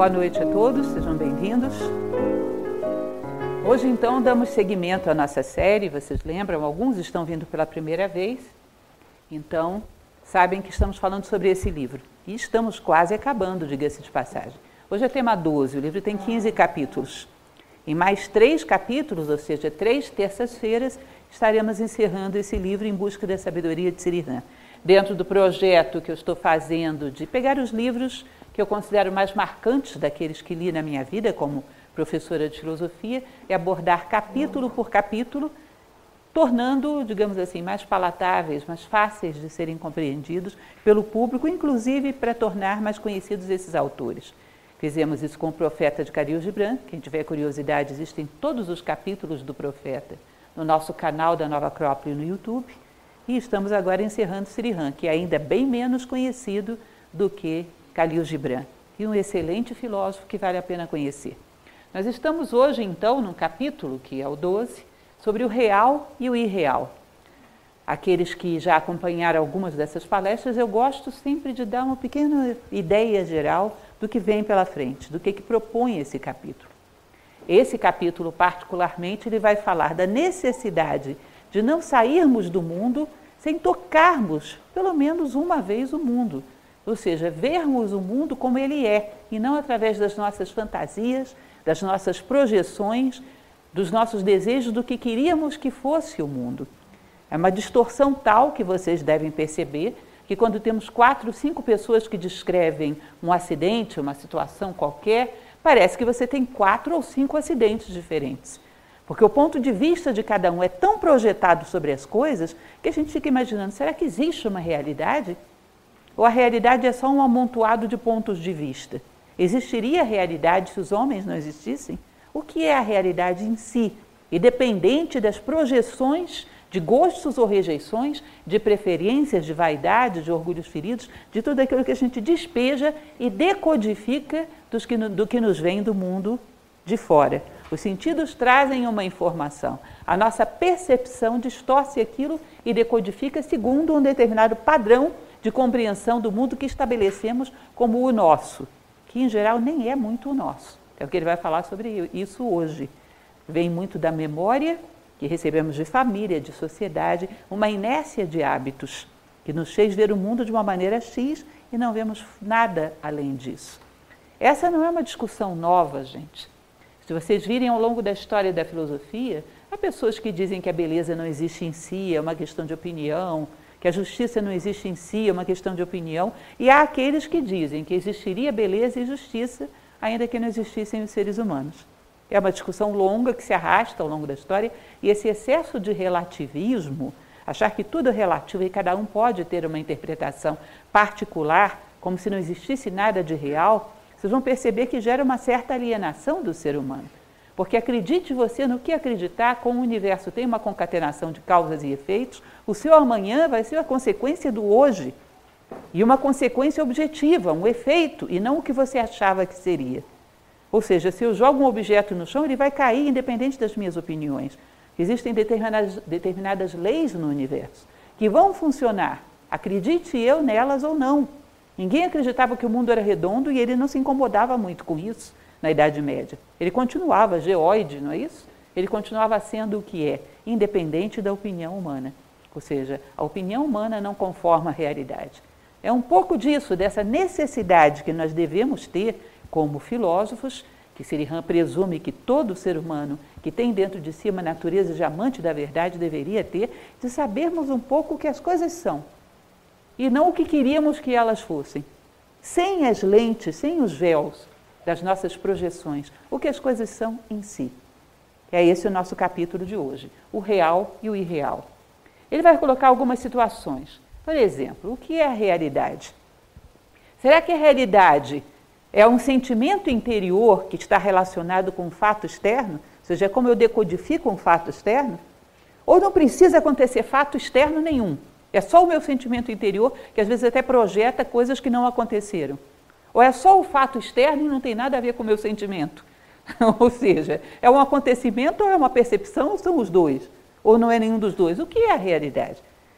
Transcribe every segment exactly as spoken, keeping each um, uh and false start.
Boa noite a todos, sejam bem-vindos. Hoje, então, damos seguimento à nossa série. Vocês lembram, alguns estão vindo pela primeira vez, então sabem que estamos falando sobre esse livro. E estamos quase acabando, diga-se de passagem. Hoje é tema doze, o livro tem quinze capítulos. Em mais três capítulos, ou seja, três terças-feiras, estaremos encerrando esse livro Em Busca da Sabedoria de Sri Ram. Dentro do projeto que eu estou fazendo de pegar os livros que eu considero mais marcantes daqueles que li na minha vida como professora de filosofia, e abordar capítulo por capítulo, tornando, digamos assim, mais palatáveis, mais fáceis de serem compreendidos pelo público, inclusive para tornar mais conhecidos esses autores. Fizemos isso com o Profeta de Khalil Gibran. Quem tiver curiosidade, existem todos os capítulos do Profeta no nosso canal da Nova Acrópole no YouTube. E estamos agora encerrando Sri Ram, que é ainda bem menos conhecido do que Khalil Gibran, e um excelente filósofo que vale a pena conhecer. Nós estamos hoje, então, num capítulo, que é o doze, sobre o real e o irreal. Aqueles que já acompanharam algumas dessas palestras, eu gosto sempre de dar uma pequena ideia geral do que vem pela frente, do que, que propõe esse capítulo. Esse capítulo, particularmente, ele vai falar da necessidade de não sairmos do mundo sem tocarmos, pelo menos uma vez, o mundo. Ou seja, vermos o mundo como ele é, e não através das nossas fantasias, das nossas projeções, dos nossos desejos do que queríamos que fosse o mundo. É uma distorção tal que vocês devem perceber que quando temos quatro, cinco pessoas que descrevem um acidente, uma situação qualquer, parece que você tem quatro ou cinco acidentes diferentes. Porque o ponto de vista de cada um é tão projetado sobre as coisas que a gente fica imaginando, será que existe uma realidade? Ou a realidade é só um amontoado de pontos de vista? Existiria realidade se os homens não existissem? O que é a realidade em si? Independente das projeções de gostos ou rejeições, de preferências, de vaidade, de orgulhos feridos, de tudo aquilo que a gente despeja e decodifica dos que, do que nos vem do mundo de fora. Os sentidos trazem uma informação. A nossa percepção distorce aquilo e decodifica segundo um determinado padrão de compreensão do mundo que estabelecemos como o nosso, que em geral nem é muito o nosso. É o que ele vai falar sobre isso hoje. Vem muito da memória que recebemos de família, de sociedade, uma inércia de hábitos que nos fez ver o mundo de uma maneira X e não vemos nada além disso. Essa não é uma discussão nova, gente. Se vocês virem ao longo da história da filosofia, há pessoas que dizem que a beleza não existe em si, é uma questão de opinião, que a justiça não existe em si, é uma questão de opinião, e há aqueles que dizem que existiria beleza e justiça, ainda que não existissem os seres humanos. É uma discussão longa que se arrasta ao longo da história, e esse excesso de relativismo, achar que tudo é relativo e cada um pode ter uma interpretação particular, como se não existisse nada de real, vocês vão perceber que gera uma certa alienação do ser humano. Porque acredite você no que acreditar, como o universo tem uma concatenação de causas e efeitos, o seu amanhã vai ser a consequência do hoje. E uma consequência objetiva, um efeito, e não o que você achava que seria. Ou seja, se eu jogo um objeto no chão, ele vai cair independente das minhas opiniões. Existem determinadas, determinadas leis no universo que vão funcionar, acredite eu nelas ou não. Ninguém acreditava que o mundo era redondo e ele não se incomodava muito com isso na Idade Média. Ele continuava geoide, não é isso? Ele continuava sendo o que é, independente da opinião humana. Ou seja, a opinião humana não conforma a realidade. É um pouco disso, dessa necessidade que nós devemos ter como filósofos, que Sri Ram presume que todo ser humano que tem dentro de si uma natureza de amante da verdade deveria ter, de sabermos um pouco o que as coisas são, e não o que queríamos que elas fossem. Sem as lentes, sem os véus das nossas projeções, o que as coisas são em si. É esse o nosso capítulo de hoje, o real e o irreal. Ele vai colocar algumas situações. Por exemplo, o que é a realidade? Será que a realidade é um sentimento interior que está relacionado com um fato externo? Ou seja, é como eu decodifico um fato externo? Ou não precisa acontecer fato externo nenhum? É só o meu sentimento interior, que às vezes até projeta coisas que não aconteceram. Ou é só o fato externo e não tem nada a ver com o meu sentimento? Ou seja, é um acontecimento ou é uma percepção, ou são os dois? Ou não é nenhum dos dois? O que é a realidade?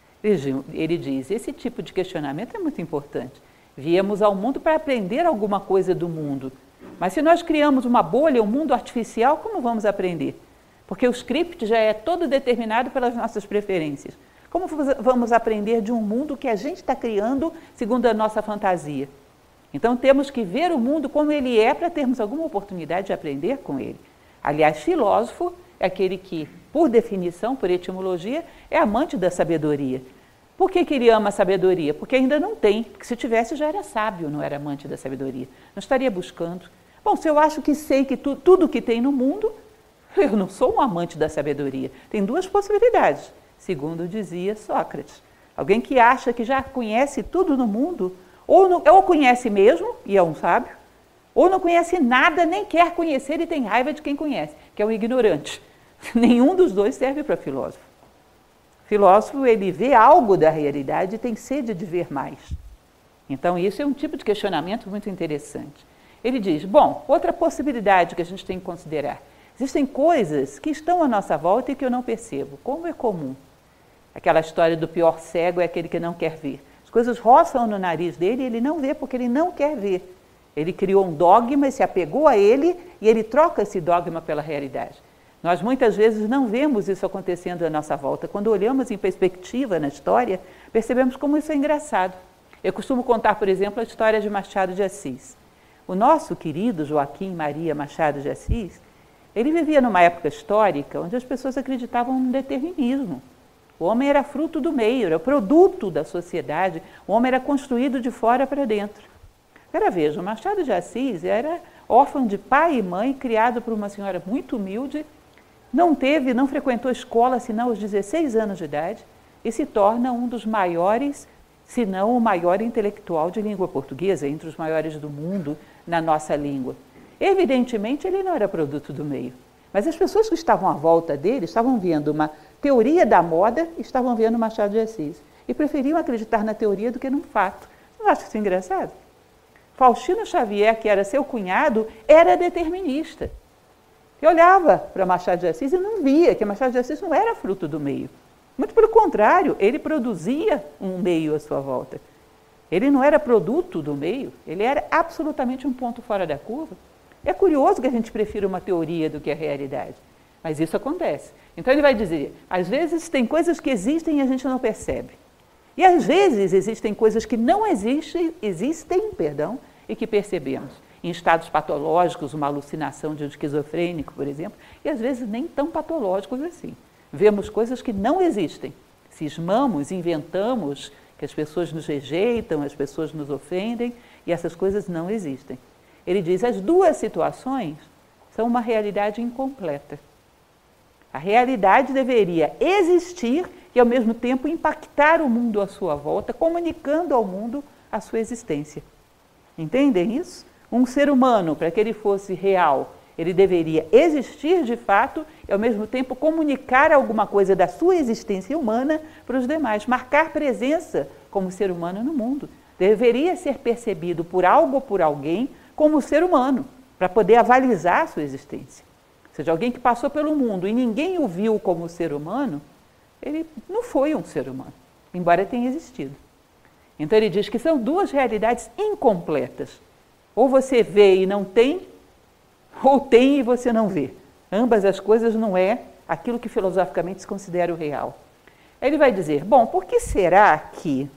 Ele diz, esse tipo de questionamento é muito importante. Viemos ao mundo para aprender alguma coisa do mundo. Mas se nós criamos uma bolha, um mundo artificial, como vamos aprender? Porque o script já é todo determinado pelas nossas preferências. Como vamos aprender de um mundo que a gente está criando segundo a nossa fantasia? Então temos que ver o mundo como ele é para termos alguma oportunidade de aprender com ele. Aliás, filósofo é aquele que, por definição, por etimologia, é amante da sabedoria. Por que que ele ama a sabedoria? Porque ainda não tem, porque se tivesse já era sábio, não era amante da sabedoria. Não estaria buscando. Bom, se eu acho que sei que tu, tudo que tem no mundo, eu não sou um amante da sabedoria. Tem duas possibilidades, segundo dizia Sócrates. Alguém que acha que já conhece tudo no mundo, ou, não, ou conhece mesmo, e é um sábio, ou não conhece nada, nem quer conhecer e tem raiva de quem conhece, que é um ignorante. Nenhum dos dois serve para filósofo. Filósofo, ele vê algo da realidade e tem sede de ver mais. Então, isso é um tipo de questionamento muito interessante. Ele diz, bom, outra possibilidade que a gente tem que considerar. Existem coisas que estão à nossa volta e que eu não percebo, como é comum. Aquela história do pior cego é aquele que não quer ver. As coisas roçam no nariz dele e ele não vê porque ele não quer ver. Ele criou um dogma, se apegou a ele e ele troca esse dogma pela realidade. Nós muitas vezes não vemos isso acontecendo à nossa volta. Quando olhamos em perspectiva na história, percebemos como isso é engraçado. Eu costumo contar, por exemplo, a história de Machado de Assis. O nosso querido Joaquim Maria Machado de Assis, ele vivia numa época histórica onde as pessoas acreditavam no determinismo. O homem era fruto do meio, era produto da sociedade, o homem era construído de fora para dentro. Agora veja, Machado de Assis era órfão de pai e mãe, criado por uma senhora muito humilde, não teve, não frequentou escola senão aos dezesseis anos de idade e se torna um dos maiores, se não o maior intelectual de língua portuguesa, entre os maiores do mundo na nossa língua. Evidentemente, ele não era produto do meio, mas as pessoas que estavam à volta dele estavam vendo uma teoria da moda, estavam vendo Machado de Assis e preferiam acreditar na teoria do que num fato. Não acha isso engraçado? Faustino Xavier, que era seu cunhado, era determinista. Eu olhava para Machado de Assis e não via que Machado de Assis não era fruto do meio. Muito pelo contrário, ele produzia um meio à sua volta. Ele não era produto do meio, ele era absolutamente um ponto fora da curva. É curioso que a gente prefira uma teoria do que a realidade, mas isso acontece. Então ele vai dizer, às vezes tem coisas que existem e a gente não percebe. E às vezes existem coisas que não existem, existem, perdão, e que percebemos. Em estados patológicos, uma alucinação de um esquizofrênico, por exemplo, e às vezes nem tão patológicos assim. Vemos coisas que não existem. Cismamos, inventamos, que as pessoas nos rejeitam, as pessoas nos ofendem, e essas coisas não existem. Ele diz, as duas situações são uma realidade incompleta. A realidade deveria existir e, ao mesmo tempo, impactar o mundo à sua volta, comunicando ao mundo a sua existência. Entendem isso? Um ser humano, para que ele fosse real, ele deveria existir de fato e, ao mesmo tempo, comunicar alguma coisa da sua existência humana para os demais, marcar presença como ser humano no mundo. Deveria ser percebido por algo ou por alguém como ser humano, para poder avalizar a sua existência. Ou seja, alguém que passou pelo mundo e ninguém o viu como ser humano, ele não foi um ser humano, embora tenha existido. Então ele diz que são duas realidades incompletas. Ou você vê e não tem, ou tem e você não vê. Ambas as coisas não é aquilo que filosoficamente se considera o real. Ele vai dizer, bom, por que será que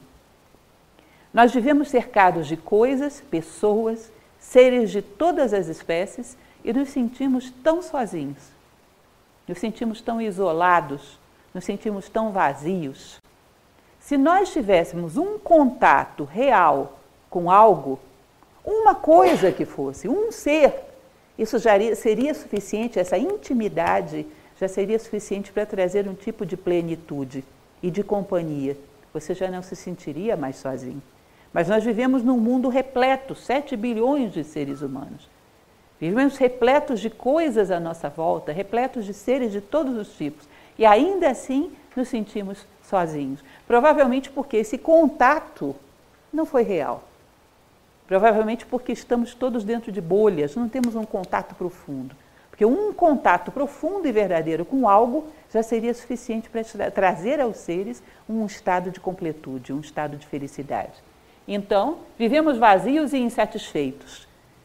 nós vivemos cercados de coisas, pessoas, seres de todas as espécies e nos sentimos tão sozinhos, nos sentimos tão isolados, nos sentimos tão vazios? Se nós tivéssemos um contato real com algo, uma coisa que fosse, um ser, isso já seria suficiente, essa intimidade já seria suficiente para trazer um tipo de plenitude e de companhia. Você já não se sentiria mais sozinho. Mas nós vivemos num mundo repleto, sete bilhões de seres humanos. Vivemos repletos de coisas à nossa volta, repletos de seres de todos os tipos. E ainda assim nos sentimos sozinhos. Provavelmente porque esse contato não foi real. Provavelmente porque estamos todos dentro de bolhas, não temos um contato profundo. Porque um contato profundo e verdadeiro com algo já seria suficiente para tra- trazer aos seres um estado de completude, um estado de felicidade. Então, vivemos vazios e insatisfeitos.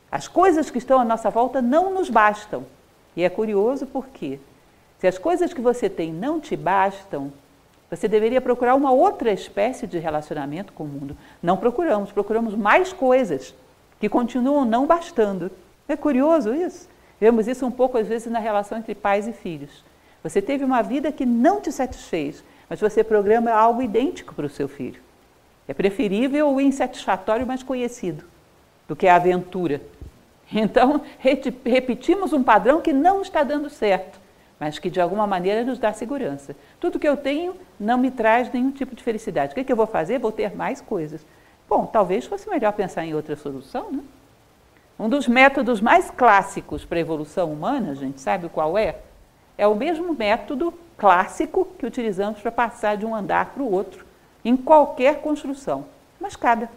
As coisas que estão à nossa volta não nos bastam. E é curioso porque, se as coisas que você tem não te bastam, você deveria procurar uma outra espécie de relacionamento com o mundo. Não procuramos, procuramos mais coisas que continuam não bastando. É curioso isso? Vemos isso um pouco, às vezes, na relação entre pais e filhos. Você teve uma vida que não te satisfez, mas você programa algo idêntico para o seu filho. É preferível o insatisfatório mais conhecido do que a aventura. Então, repetimos um padrão que não está dando certo, mas que de alguma maneira nos dá segurança. Tudo que eu tenho não me traz nenhum tipo de felicidade. O que, é que eu vou fazer? Vou ter mais coisas. Bom, talvez fosse melhor pensar em outra solução, né? Um dos métodos mais clássicos para a evolução humana, a gente sabe qual é? É o mesmo método clássico que utilizamos para passar de um andar para o outro, em qualquer construção. Uma escada.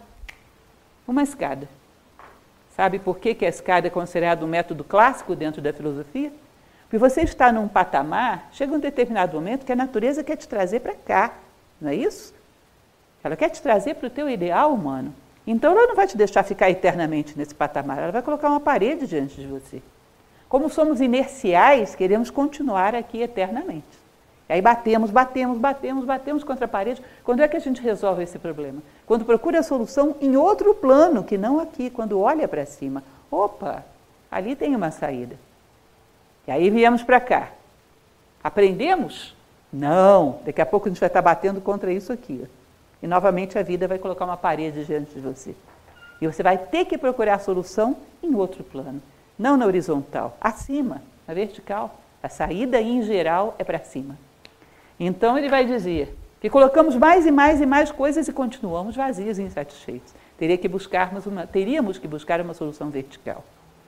Uma escada. Sabe por que, que a escada é considerada um método clássico dentro da filosofia? Porque você está num patamar, chega um determinado momento que a natureza quer te trazer para cá, não é isso? Ela quer te trazer para o teu ideal humano. Então ela não vai te deixar ficar eternamente nesse patamar, ela vai colocar uma parede diante de você. Como somos inerciais, queremos continuar aqui eternamente. E aí batemos, batemos, batemos, batemos contra a parede. Quando é que a gente resolve esse problema? Quando procura a solução em outro plano, que não aqui, quando olha para cima. Opa, ali tem uma saída. E aí viemos para cá. Aprendemos? Não, daqui a pouco a gente vai estar batendo contra isso aqui. E novamente a vida vai colocar uma parede diante de você. E você vai ter que procurar a solução em outro plano. Não na horizontal, acima, na vertical. A saída, em geral, é para cima. Então ele vai dizer que colocamos mais e mais e mais coisas e continuamos vazios e insatisfeitos. Teria que buscarmos uma, teríamos que buscar uma solução vertical.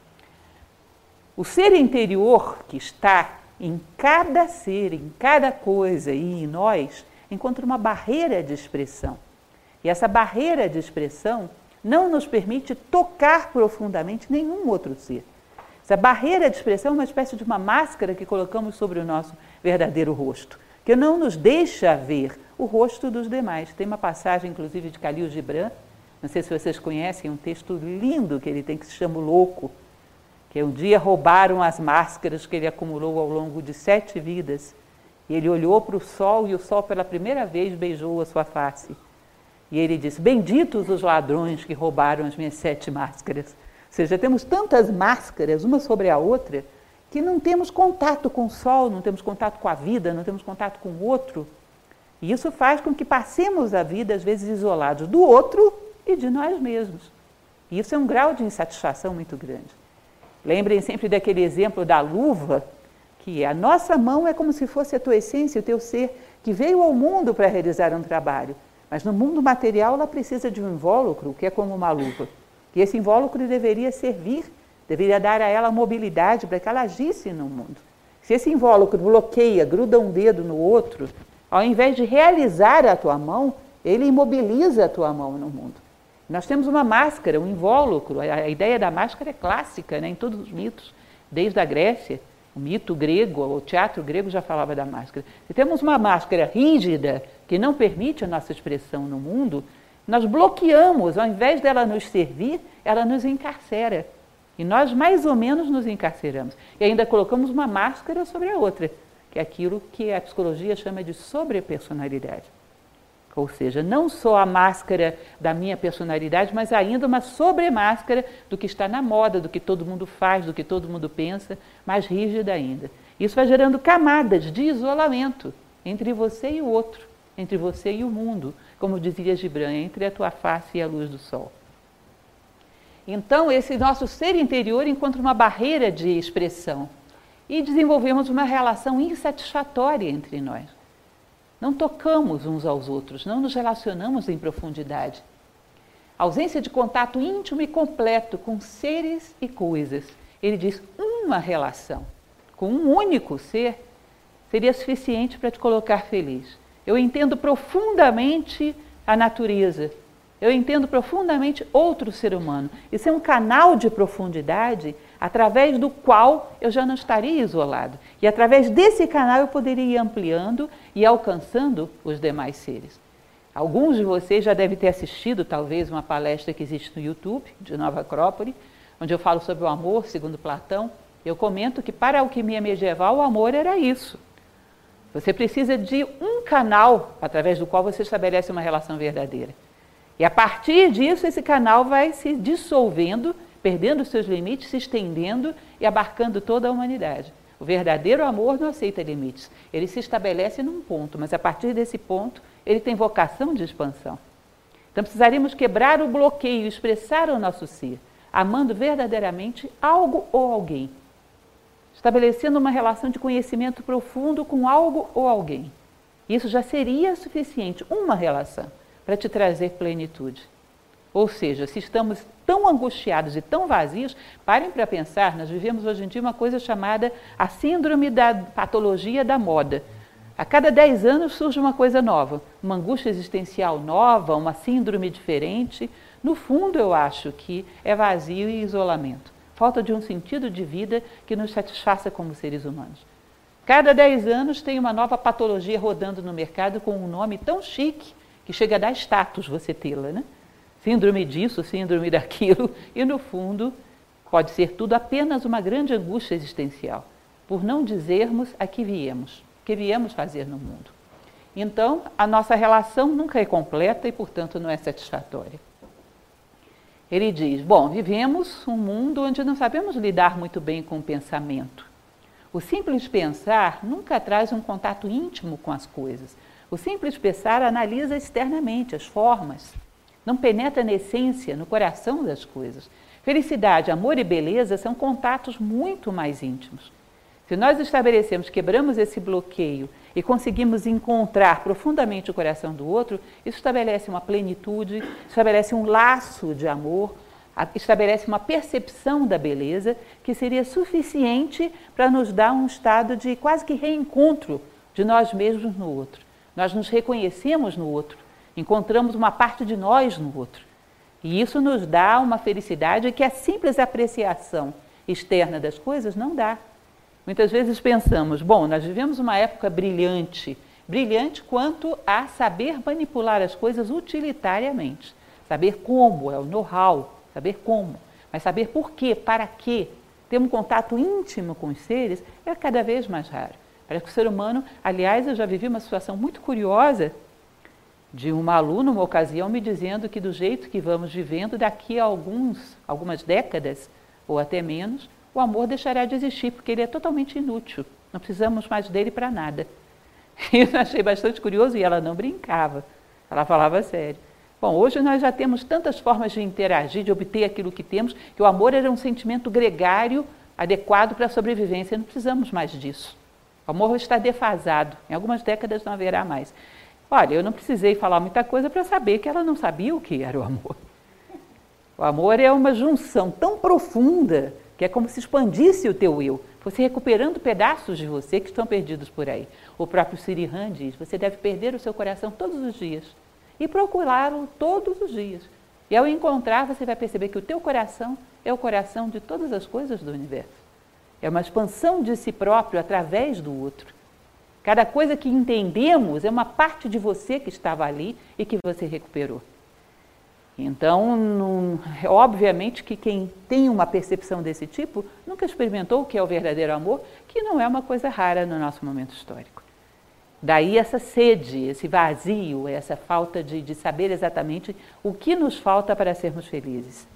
O ser interior que está em cada ser, em cada coisa e em nós, encontra uma barreira de expressão. E essa barreira de expressão não nos permite tocar profundamente nenhum outro ser. Essa barreira de expressão é uma espécie de uma máscara que colocamos sobre o nosso verdadeiro rosto, que não nos deixa ver o rosto dos demais. Tem uma passagem, inclusive, de Khalil Gibran, não sei se vocês conhecem, um texto lindo que ele tem que se chama O Louco, que um dia roubaram as máscaras que ele acumulou ao longo de sete vidas. E ele olhou para o sol e o sol pela primeira vez beijou a sua face. E ele disse, benditos os ladrões que roubaram as minhas sete máscaras. Ou seja, temos tantas máscaras, uma sobre a outra, que não temos contato com o sol, não temos contato com a vida, não temos contato com o outro. E isso faz com que passemos a vida, às vezes, isolados do outro e de nós mesmos. E isso é um grau de insatisfação muito grande. Lembrem sempre daquele exemplo da luva, que a nossa mão é como se fosse a tua essência, o teu ser, que veio ao mundo para realizar um trabalho. Mas no mundo material ela precisa de um invólucro, que é como uma luva. E esse invólucro deveria servir, deveria dar a ela mobilidade para que ela agisse no mundo. Se esse invólucro bloqueia, gruda um dedo no outro, ao invés de realizar a tua mão, ele imobiliza a tua mão no mundo. Nós temos uma máscara, um invólucro. A ideia da máscara é clássica, né, em todos os mitos, desde a Grécia. O mito grego, o teatro grego já falava da máscara. Se temos uma máscara rígida, que não permite a nossa expressão no mundo, nós bloqueamos, ao invés dela nos servir, ela nos encarcera. E nós mais ou menos nos encarceramos. E ainda colocamos uma máscara sobre a outra, que é aquilo que a psicologia chama de sobrepersonalidade. Ou seja, não só a máscara da minha personalidade, mas ainda uma sobremáscara do que está na moda, do que todo mundo faz, do que todo mundo pensa, mais rígida ainda. Isso vai gerando camadas de isolamento entre você e o outro, entre você e o mundo, como dizia Gibran, entre a tua face e a luz do sol. Então, esse nosso ser interior encontra uma barreira de expressão e desenvolvemos uma relação insatisfatória entre nós. Não tocamos uns aos outros, não nos relacionamos em profundidade. A ausência de contato íntimo e completo com seres e coisas. Ele diz, uma relação com um único ser seria suficiente para te colocar feliz. Eu entendo profundamente a natureza. Eu entendo profundamente outro ser humano. Isso é um canal de profundidade através do qual eu já não estaria isolado. E através desse canal eu poderia ir ampliando e alcançando os demais seres. Alguns de vocês já devem ter assistido, talvez, uma palestra que existe no YouTube, de Nova Acrópole, onde eu falo sobre o amor, segundo Platão, eu comento que para a alquimia medieval o amor era isso. Você precisa de um canal através do qual você estabelece uma relação verdadeira. E a partir disso, esse canal vai se dissolvendo, perdendo os seus limites, se estendendo e abarcando toda a humanidade. O verdadeiro amor não aceita limites. Ele se estabelece num ponto, mas a partir desse ponto, ele tem vocação de expansão. Então precisaríamos quebrar o bloqueio, expressar o nosso ser, amando verdadeiramente algo ou alguém. Estabelecendo uma relação de conhecimento profundo com algo ou alguém. Isso já seria suficiente, uma relação, para te trazer plenitude. Ou seja, se estamos tão angustiados e tão vazios, parem para pensar, nós vivemos hoje em dia uma coisa chamada a síndrome da patologia da moda. A cada dez anos surge uma coisa nova, uma angústia existencial nova, uma síndrome diferente. No fundo, eu acho que é vazio e isolamento. Falta de um sentido de vida que nos satisfaça como seres humanos. Cada dez anos tem uma nova patologia rodando no mercado com um nome tão chique que chega a dar status você tê-la, né? Síndrome disso, síndrome daquilo, e no fundo pode ser tudo apenas uma grande angústia existencial, por não dizermos a que viemos, o que viemos fazer no mundo. Então, a nossa relação nunca é completa e, portanto, não é satisfatória. Ele diz, bom, vivemos um mundo onde não sabemos lidar muito bem com o pensamento. O simples pensar nunca traz um contato íntimo com as coisas. O simples pensar analisa externamente as formas, não penetra na essência, no coração das coisas. Felicidade, amor e beleza são contatos muito mais íntimos. Se nós estabelecemos, quebramos esse bloqueio e conseguimos encontrar profundamente o coração do outro, isso estabelece uma plenitude, estabelece um laço de amor, estabelece uma percepção da beleza que seria suficiente para nos dar um estado de quase que reencontro de nós mesmos no outro. Nós nos reconhecemos no outro, encontramos uma parte de nós no outro. E isso nos dá uma felicidade que a simples apreciação externa das coisas não dá. Muitas vezes pensamos, bom, nós vivemos uma época brilhante, brilhante quanto a saber manipular as coisas utilitariamente, saber como, é o know-how, saber como, mas saber por quê, para quê, ter um contato íntimo com os seres é cada vez mais raro. Parece que o ser humano, aliás, eu já vivi uma situação muito curiosa de uma aluna, uma ocasião, me dizendo que do jeito que vamos vivendo, daqui a alguns, algumas décadas, ou até menos, o amor deixará de existir, porque ele é totalmente inútil. Não precisamos mais dele para nada. Eu achei bastante curioso e ela não brincava. Ela falava sério. Bom, hoje nós já temos tantas formas de interagir, de obter aquilo que temos, que o amor era um sentimento gregário, adequado para a sobrevivência. Não precisamos mais disso. O amor está defasado. Em algumas décadas não haverá mais. Olha, eu não precisei falar muita coisa para saber que ela não sabia o que era o amor. O amor é uma junção tão profunda que é como se expandisse o teu eu, você recuperando pedaços de você que estão perdidos por aí. O próprio Sirihan diz, você deve perder o seu coração todos os dias e procurá-lo todos os dias. E ao encontrar, você vai perceber que o teu coração é o coração de todas as coisas do universo. É uma expansão de si próprio através do outro. Cada coisa que entendemos é uma parte de você que estava ali e que você recuperou. Então, não, obviamente que quem tem uma percepção desse tipo nunca experimentou o que é o verdadeiro amor, que não é uma coisa rara no nosso momento histórico. Daí essa sede, esse vazio, essa falta de, de saber exatamente o que nos falta para sermos felizes.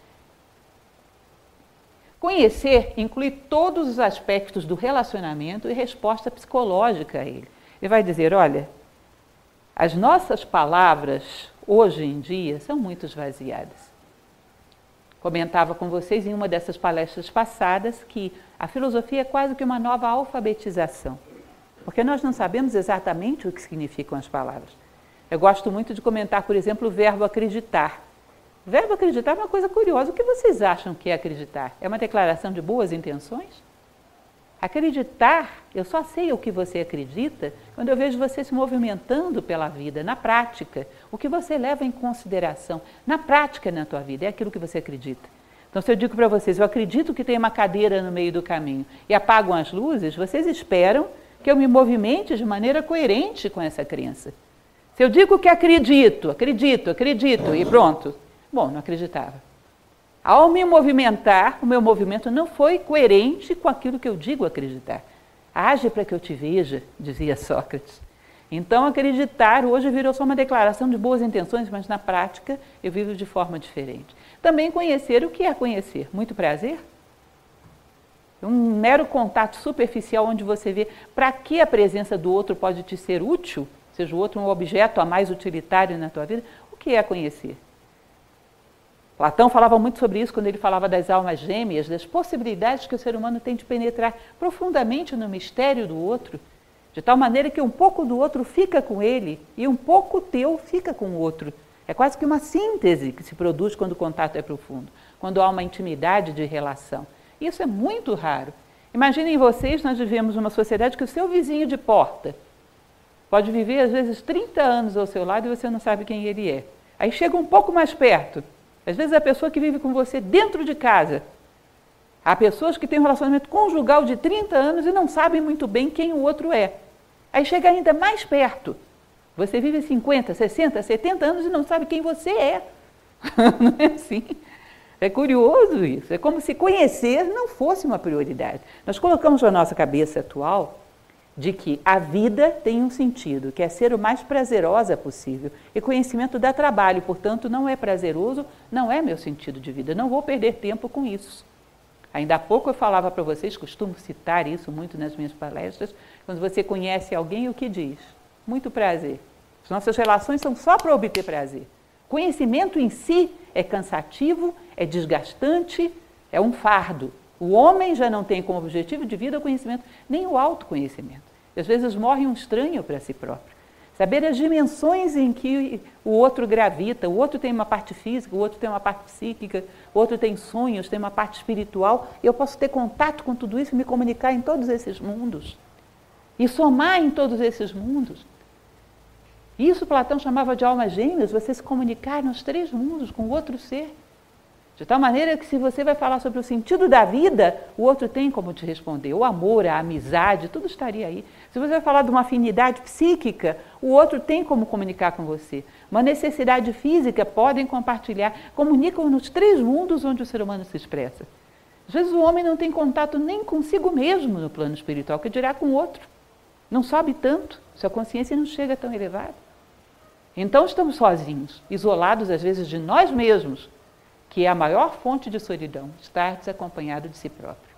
Conhecer inclui todos os aspectos do relacionamento e resposta psicológica a ele. Ele vai dizer, olha, as nossas palavras hoje em dia são muito esvaziadas. Comentava com vocês em uma dessas palestras passadas que a filosofia é quase que uma nova alfabetização, porque nós não sabemos exatamente o que significam as palavras. Eu gosto muito de comentar, por exemplo, o verbo acreditar. O verbo acreditar é uma coisa curiosa. O que vocês acham que é acreditar? É uma declaração de boas intenções? Acreditar, eu só sei o que você acredita quando eu vejo você se movimentando pela vida, na prática. O que você leva em consideração, na prática na tua vida, é aquilo que você acredita. Então, se eu digo para vocês, eu acredito que tem uma cadeira no meio do caminho e apagam as luzes, vocês esperam que eu me movimente de maneira coerente com essa crença. Se eu digo que acredito, acredito, acredito e pronto, bom, não acreditava. Ao me movimentar, o meu movimento não foi coerente com aquilo que eu digo acreditar. Age para que eu te veja, dizia Sócrates. Então, acreditar hoje virou só uma declaração de boas intenções, mas na prática eu vivo de forma diferente. Também conhecer, o que é conhecer? Muito prazer? Um mero contato superficial onde você vê para que a presença do outro pode te ser útil, seja o outro um objeto a mais utilitário na tua vida, o que é conhecer? Platão falava muito sobre isso quando ele falava das almas gêmeas, das possibilidades que o ser humano tem de penetrar profundamente no mistério do outro, de tal maneira que um pouco do outro fica com ele e um pouco teu fica com o outro. É quase que uma síntese que se produz quando o contato é profundo, quando há uma intimidade de relação. Isso é muito raro. Imaginem vocês, nós vivemos numa sociedade que o seu vizinho de porta pode viver às vezes trinta anos ao seu lado e você não sabe quem ele é. Aí chega um pouco mais perto. Às vezes a pessoa que vive com você dentro de casa. Há pessoas que têm um relacionamento conjugal de trinta anos e não sabem muito bem quem o outro é. Aí chega ainda mais perto. Você vive cinquenta, sessenta, setenta anos e não sabe quem você é. Não é assim? É curioso isso. É como se conhecer não fosse uma prioridade. Nós colocamos na nossa cabeça atual de que a vida tem um sentido, que é ser o mais prazerosa possível. E conhecimento dá trabalho, portanto, não é prazeroso, não é meu sentido de vida. Não vou perder tempo com isso. Ainda há pouco eu falava para vocês, costumo citar isso muito nas minhas palestras, quando você conhece alguém, o que diz? Muito prazer. As nossas relações são só para obter prazer. Conhecimento em si é cansativo, é desgastante, é um fardo. O homem já não tem como objetivo de vida o conhecimento, nem o autoconhecimento. Às vezes morre um estranho para si próprio. Saber as dimensões em que o outro gravita, o outro tem uma parte física, o outro tem uma parte psíquica, o outro tem sonhos, tem uma parte espiritual, e eu posso ter contato com tudo isso e me comunicar em todos esses mundos. E somar em todos esses mundos. Isso Platão chamava de almas gêmeas, você se comunicar nos três mundos com o outro ser. De tal maneira que se você vai falar sobre o sentido da vida, o outro tem como te responder. O amor, a amizade, tudo estaria aí. Se você vai falar de uma afinidade psíquica, o outro tem como comunicar com você. Uma necessidade física, podem compartilhar. Comunicam nos três mundos onde o ser humano se expressa. Às vezes o homem não tem contato nem consigo mesmo no plano espiritual, que dirá com o outro. Não sobe tanto, sua consciência não chega tão elevada. Então estamos sozinhos, isolados às vezes de nós mesmos, que é a maior fonte de solidão, estar desacompanhado de si próprio.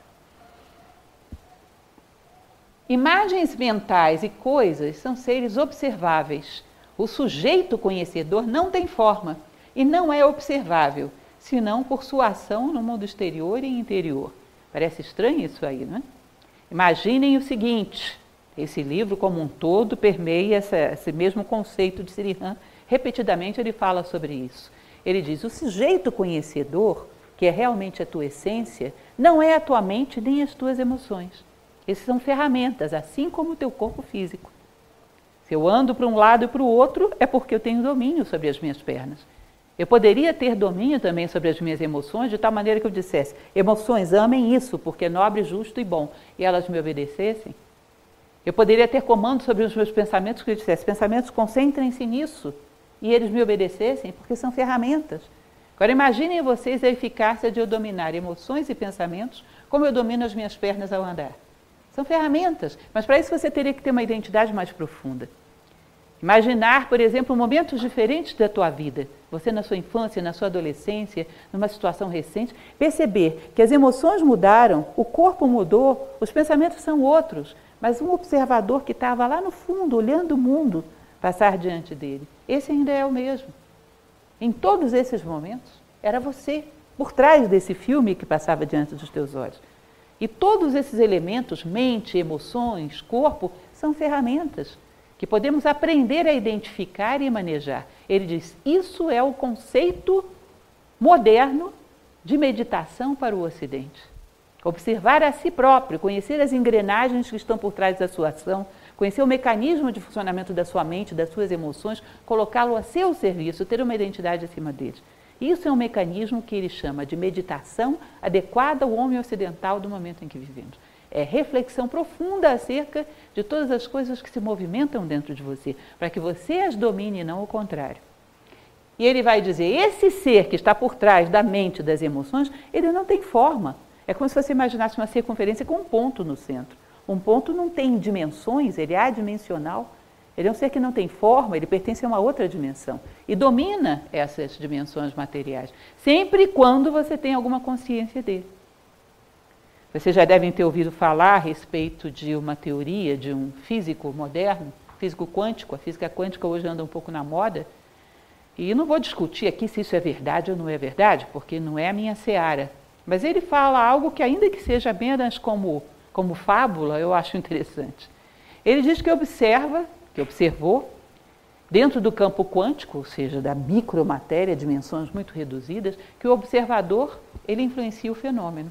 Imagens mentais e coisas são seres observáveis. O sujeito conhecedor não tem forma e não é observável, senão por sua ação no mundo exterior e interior. Parece estranho isso aí, não é? Imaginem o seguinte, esse livro como um todo permeia essa, esse mesmo conceito de Srihan. Repetidamente ele fala sobre isso. Ele diz, o sujeito conhecedor, que é realmente a tua essência, não é a tua mente nem as tuas emoções. Essas são ferramentas, assim como o teu corpo físico. Se eu ando para um lado e para o outro, é porque eu tenho domínio sobre as minhas pernas. Eu poderia ter domínio também sobre as minhas emoções, de tal maneira que eu dissesse, emoções, amem isso, porque é nobre, justo e bom, e elas me obedecessem. Eu poderia ter comando sobre os meus pensamentos, que eu dissesse, pensamentos, concentrem-se nisso, e eles me obedecessem, porque são ferramentas. Agora imaginem vocês a eficácia de eu dominar emoções e pensamentos como eu domino as minhas pernas ao andar. São ferramentas, mas para isso você teria que ter uma identidade mais profunda. Imaginar, por exemplo, momentos diferentes da tua vida. Você na sua infância, na sua adolescência, numa situação recente, perceber que as emoções mudaram, o corpo mudou, os pensamentos são outros, mas um observador que estava lá no fundo, olhando o mundo, passar diante dele. Esse ainda é o mesmo. Em todos esses momentos, era você, por trás desse filme que passava diante dos teus olhos. E todos esses elementos, mente, emoções, corpo, são ferramentas que podemos aprender a identificar e manejar. Ele diz, isso é o conceito moderno de meditação para o Ocidente. Observar a si próprio, conhecer as engrenagens que estão por trás da sua ação, conhecer o mecanismo de funcionamento da sua mente, das suas emoções, colocá-lo a seu serviço, ter uma identidade acima deles. Isso é um mecanismo que ele chama de meditação adequada ao homem ocidental do momento em que vivemos. É reflexão profunda acerca de todas as coisas que se movimentam dentro de você, para que você as domine e não o contrário. E ele vai dizer, esse ser que está por trás da mente, das emoções, ele não tem forma. É como se você imaginasse uma circunferência com um ponto no centro. Um ponto não tem dimensões, ele é adimensional. Ele é um ser que não tem forma, ele pertence a uma outra dimensão. E domina essas dimensões materiais, sempre e quando você tem alguma consciência dele. Vocês já devem ter ouvido falar a respeito de uma teoria de um físico moderno, físico quântico. A física quântica hoje anda um pouco na moda. E não vou discutir aqui se isso é verdade ou não é verdade, porque não é a minha seara. Mas ele fala algo que, ainda que seja apenas como, como fábula, eu acho interessante. Ele diz que observa, que observou, dentro do campo quântico, ou seja, da micromatéria, dimensões muito reduzidas, que o observador, ele influencia o fenômeno.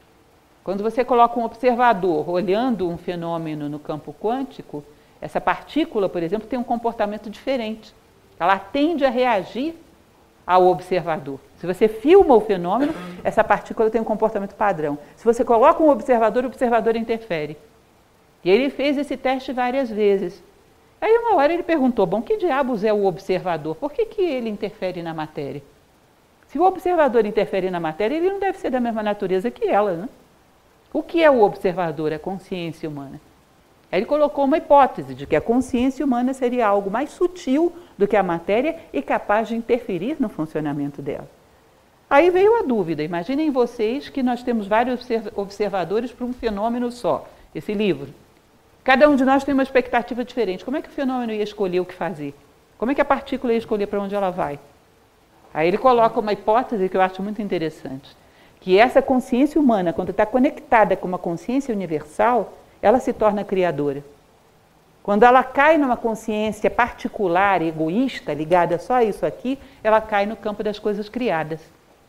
Quando você coloca um observador olhando um fenômeno no campo quântico, essa partícula, por exemplo, tem um comportamento diferente. Ela tende a reagir ao observador. Se você filma o fenômeno, essa partícula tem um comportamento padrão. Se você coloca um observador, o observador interfere. E ele fez esse teste várias vezes. Aí uma hora ele perguntou, bom, que diabos é o observador? Por que que ele interfere na matéria? Se o observador interfere na matéria, ele não deve ser da mesma natureza que ela, né? O que é o observador? A consciência humana. Aí ele colocou uma hipótese de que a consciência humana seria algo mais sutil do que a matéria e capaz de interferir no funcionamento dela. Aí veio a dúvida. Imaginem vocês que nós temos vários observadores para um fenômeno só, esse livro. Cada um de nós tem uma expectativa diferente. Como é que o fenômeno ia escolher o que fazer? Como é que a partícula ia escolher para onde ela vai? Aí ele coloca uma hipótese que eu acho muito interessante, que essa consciência humana, quando está conectada com uma consciência universal, ela se torna criadora. Quando ela cai numa consciência particular, egoísta, ligada só a isso aqui, ela cai no campo das coisas criadas.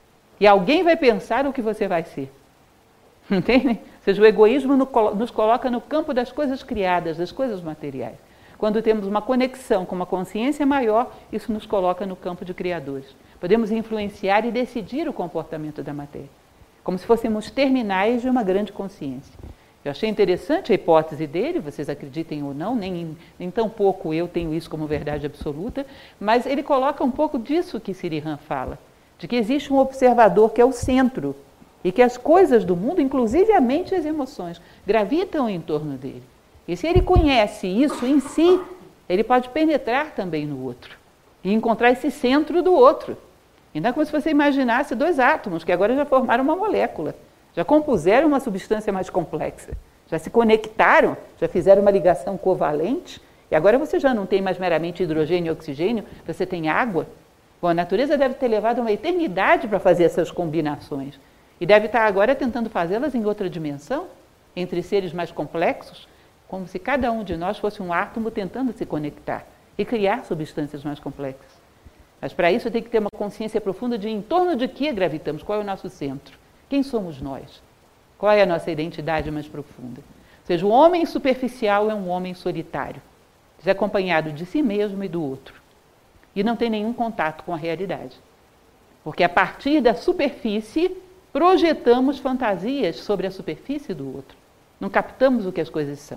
E alguém vai pensar o que você vai ser. Entende? Ou seja, o egoísmo nos coloca no campo das coisas criadas, das coisas materiais. Quando temos uma conexão com uma consciência maior, isso nos coloca no campo de criadores. Podemos influenciar e decidir o comportamento da matéria, como se fôssemos terminais de uma grande consciência. Eu achei interessante a hipótese dele, vocês acreditem ou não, nem, nem tão pouco eu tenho isso como verdade absoluta, mas ele coloca um pouco disso que Sirihan fala, de que existe um observador que é o centro, e que as coisas do mundo, inclusive a mente e as emoções, gravitam em torno dele. E se ele conhece isso em si, ele pode penetrar também no outro, e encontrar esse centro do outro. Então é como se você imaginasse dois átomos, que agora já formaram uma molécula. Já compuseram uma substância mais complexa, já se conectaram, já fizeram uma ligação covalente, e agora você já não tem mais meramente hidrogênio e oxigênio, você tem água. Bom, a natureza deve ter levado uma eternidade para fazer essas combinações, e deve estar agora tentando fazê-las em outra dimensão, entre seres mais complexos, como se cada um de nós fosse um átomo tentando se conectar e criar substâncias mais complexas. Mas para isso tem que ter uma consciência profunda de em torno de que gravitamos, qual é o nosso centro. Quem somos nós? Qual é a nossa identidade mais profunda? Ou seja, o homem superficial é um homem solitário, desacompanhado de si mesmo e do outro. E não tem nenhum contato com a realidade. Porque a partir da superfície, projetamos fantasias sobre a superfície do outro. Não captamos o que as coisas são.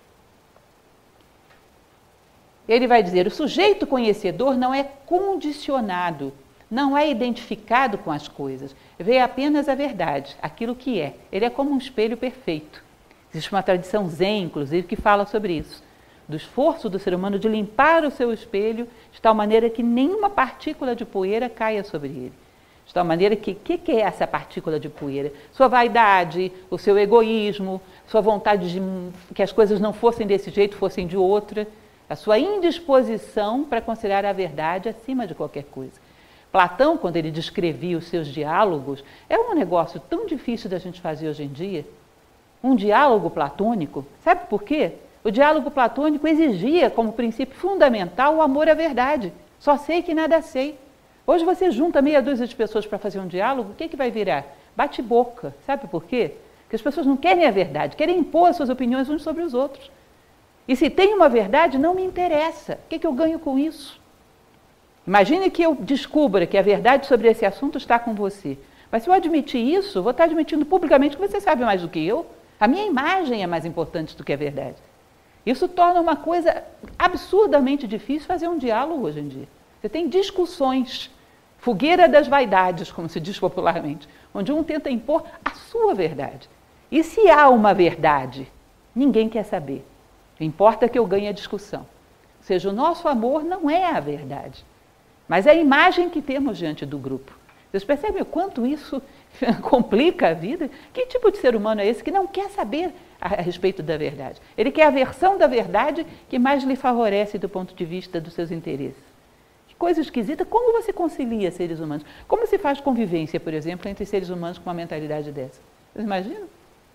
Ele vai dizer, o sujeito conhecedor não é condicionado, não é identificado com as coisas, vê apenas a verdade, aquilo que é. Ele é como um espelho perfeito. Existe uma tradição zen, inclusive, que fala sobre isso, do esforço do ser humano de limpar o seu espelho de tal maneira que nenhuma partícula de poeira caia sobre ele. De tal maneira que, o que, que é essa partícula de poeira? Sua vaidade, o seu egoísmo, sua vontade de que as coisas não fossem desse jeito, fossem de outra, a sua indisposição para considerar a verdade acima de qualquer coisa. Platão, quando ele descrevia os seus diálogos, é um negócio tão difícil da gente fazer hoje em dia. Um diálogo platônico, sabe por quê? O diálogo platônico exigia como princípio fundamental o amor à verdade. Só sei que nada sei. Hoje você junta meia dúzia de pessoas para fazer um diálogo, o que, que vai virar? Bate-boca. Sabe por quê? Porque as pessoas não querem a verdade, querem impor as suas opiniões uns sobre os outros. E se tem uma verdade, não me interessa. O que, que eu ganho com isso? Imagine que eu descubra que a verdade sobre esse assunto está com você. Mas se eu admitir isso, vou estar admitindo publicamente que você sabe mais do que eu. A minha imagem é mais importante do que a verdade. Isso torna uma coisa absurdamente difícil fazer um diálogo hoje em dia. Você tem discussões, fogueira das vaidades, como se diz popularmente, onde um tenta impor a sua verdade. E se há uma verdade, ninguém quer saber. Importa que eu ganhe a discussão. Ou seja, o nosso amor não é a verdade, mas é a imagem que temos diante do grupo. Vocês percebem o quanto isso complica a vida? Que tipo de ser humano é esse que não quer saber a respeito da verdade? Ele quer a versão da verdade que mais lhe favorece do ponto de vista dos seus interesses. Que coisa esquisita. Como você concilia seres humanos? Como se faz convivência, por exemplo, entre seres humanos com uma mentalidade dessa? Vocês imaginam?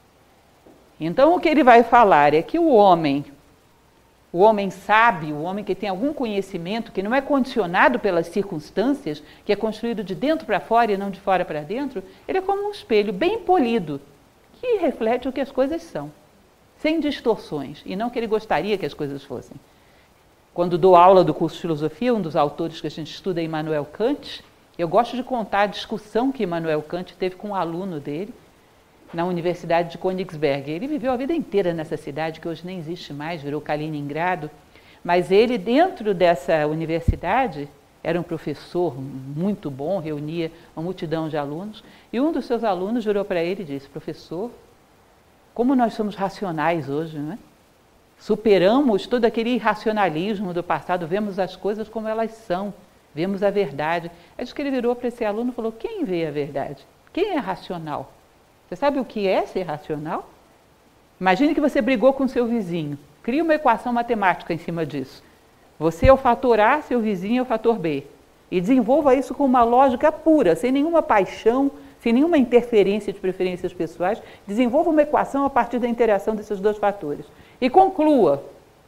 Então, o que ele vai falar é que o homem, o homem sábio, o homem que tem algum conhecimento, que não é condicionado pelas circunstâncias, que é construído de dentro para fora e não de fora para dentro, ele é como um espelho bem polido, que reflete o que as coisas são, sem distorções, e não que ele gostaria que as coisas fossem. Quando dou aula do curso de filosofia, um dos autores que a gente estuda é Immanuel Kant, eu gosto de contar a discussão que Immanuel Kant teve com um aluno dele, na Universidade de Königsberg. Ele viveu a vida inteira nessa cidade, que hoje nem existe mais, virou Kaliningrado, mas ele, dentro dessa universidade, era um professor muito bom, reunia uma multidão de alunos, e um dos seus alunos virou para ele e disse: professor, como nós somos racionais hoje, não é? Superamos todo aquele irracionalismo do passado, vemos as coisas como elas são, vemos a verdade. É isso que ele virou para esse aluno e falou: quem vê a verdade? Quem é racional? Você sabe o que é ser racional? Imagine que você brigou com seu vizinho. Cria uma equação matemática em cima disso. Você é o fator A, seu vizinho é o fator B. E desenvolva isso com uma lógica pura, sem nenhuma paixão, sem nenhuma interferência de preferências pessoais. Desenvolva uma equação a partir da interação desses dois fatores. E conclua: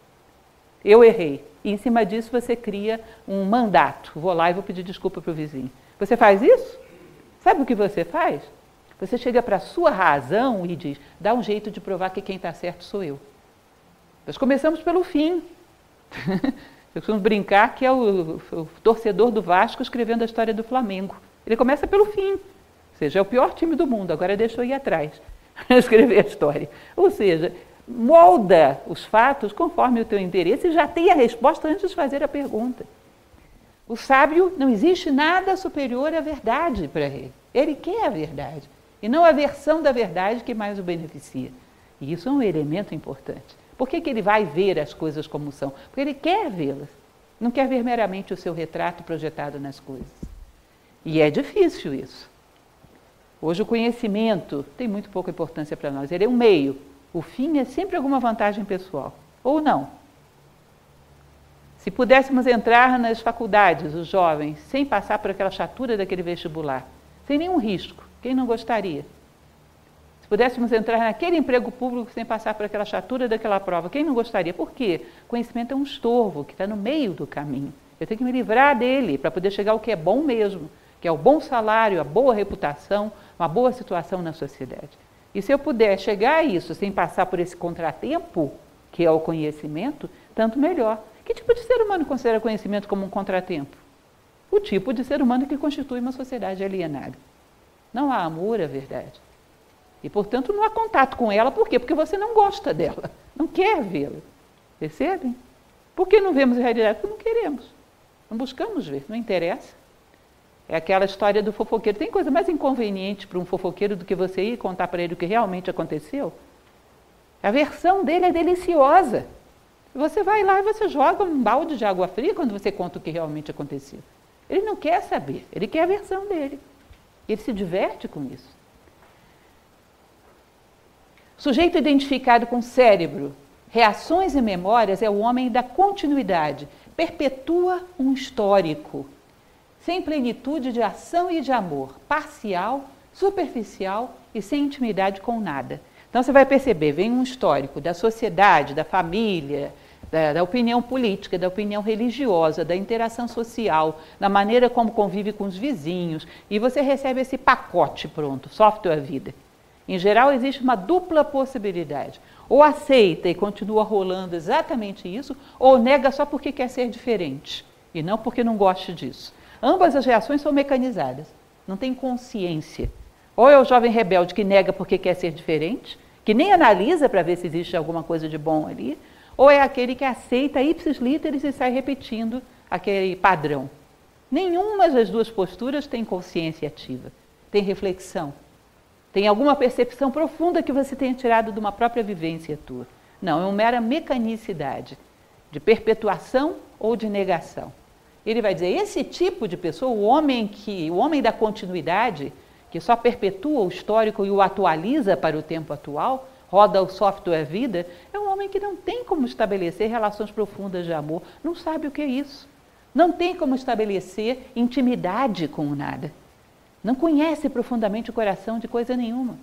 eu errei. E em cima disso você cria um mandato. Vou lá e vou pedir desculpa para o vizinho. Você faz isso? Sabe o que você faz? Você chega para a sua razão e diz: dá um jeito de provar que quem está certo sou eu. Nós começamos pelo fim. Eu costumo brincar que é o, o torcedor do Vasco escrevendo a história do Flamengo. Ele começa pelo fim. Ou seja, é o pior time do mundo, agora deixa eu ir atrás para escrever a história. Ou seja, molda os fatos conforme o teu interesse e já tem a resposta antes de fazer a pergunta. O sábio, não existe nada superior à verdade para ele. Ele quer a verdade. E não a versão da verdade que mais o beneficia. E isso é um elemento importante. Por que que ele vai ver as coisas como são? Porque ele quer vê-las. Não quer ver meramente o seu retrato projetado nas coisas. E é difícil isso. Hoje o conhecimento tem muito pouca importância para nós. Ele é um meio. O fim é sempre alguma vantagem pessoal. Ou não. Se pudéssemos entrar nas faculdades, os jovens, sem passar por aquela chatura daquele vestibular, sem nenhum risco, quem não gostaria? Se pudéssemos entrar naquele emprego público sem passar por aquela chatura daquela prova, quem não gostaria? Por quê? Conhecimento é um estorvo que está no meio do caminho. Eu tenho que me livrar dele para poder chegar ao que é bom mesmo, que é o bom salário, a boa reputação, uma boa situação na sociedade. E se eu puder chegar a isso sem passar por esse contratempo, que é o conhecimento, tanto melhor. Que tipo de ser humano considera conhecimento como um contratempo? O tipo de ser humano que constitui uma sociedade alienada. Não há amor à verdade. E, portanto, não há contato com ela. Por quê? Porque você não gosta dela, não quer vê-la. Percebem? Por que não vemos a realidade? Porque não queremos. Não buscamos ver, não interessa. É aquela história do fofoqueiro. Tem coisa mais inconveniente para um fofoqueiro do que você ir contar para ele o que realmente aconteceu? A versão dele é deliciosa. Você vai lá e você joga um balde de água fria quando você conta o que realmente aconteceu. Ele não quer saber, ele quer a versão dele. Ele se diverte com isso. Sujeito identificado com cérebro, reações e memórias é o homem da continuidade, perpetua um histórico, sem plenitude de ação e de amor, parcial, superficial e sem intimidade com nada. Então você vai perceber, vem um histórico da sociedade, da família, da, da opinião política, da opinião religiosa, da interação social, da maneira como convive com os vizinhos, e você recebe esse pacote pronto, software vida. Em geral, existe uma dupla possibilidade. Ou aceita e continua rolando exatamente isso, ou nega só porque quer ser diferente, e não porque não goste disso. Ambas as reações são mecanizadas, não tem consciência. Ou é o jovem rebelde que nega porque quer ser diferente, que nem analisa para ver se existe alguma coisa de bom ali, ou é aquele que aceita ipsis literis e sai repetindo aquele padrão. Nenhuma das duas posturas tem consciência ativa, tem reflexão, tem alguma percepção profunda que você tenha tirado de uma própria vivência tua. Não, é uma mera mecanicidade, de perpetuação ou de negação. Ele vai dizer, esse tipo de pessoa, o homem, que, o homem da continuidade, que só perpetua o histórico e o atualiza para o tempo atual, roda o software vida, é um homem que não tem como estabelecer relações profundas de amor, não sabe o que é isso. Não tem como estabelecer intimidade com o nada. Não conhece profundamente o coração de coisa nenhuma.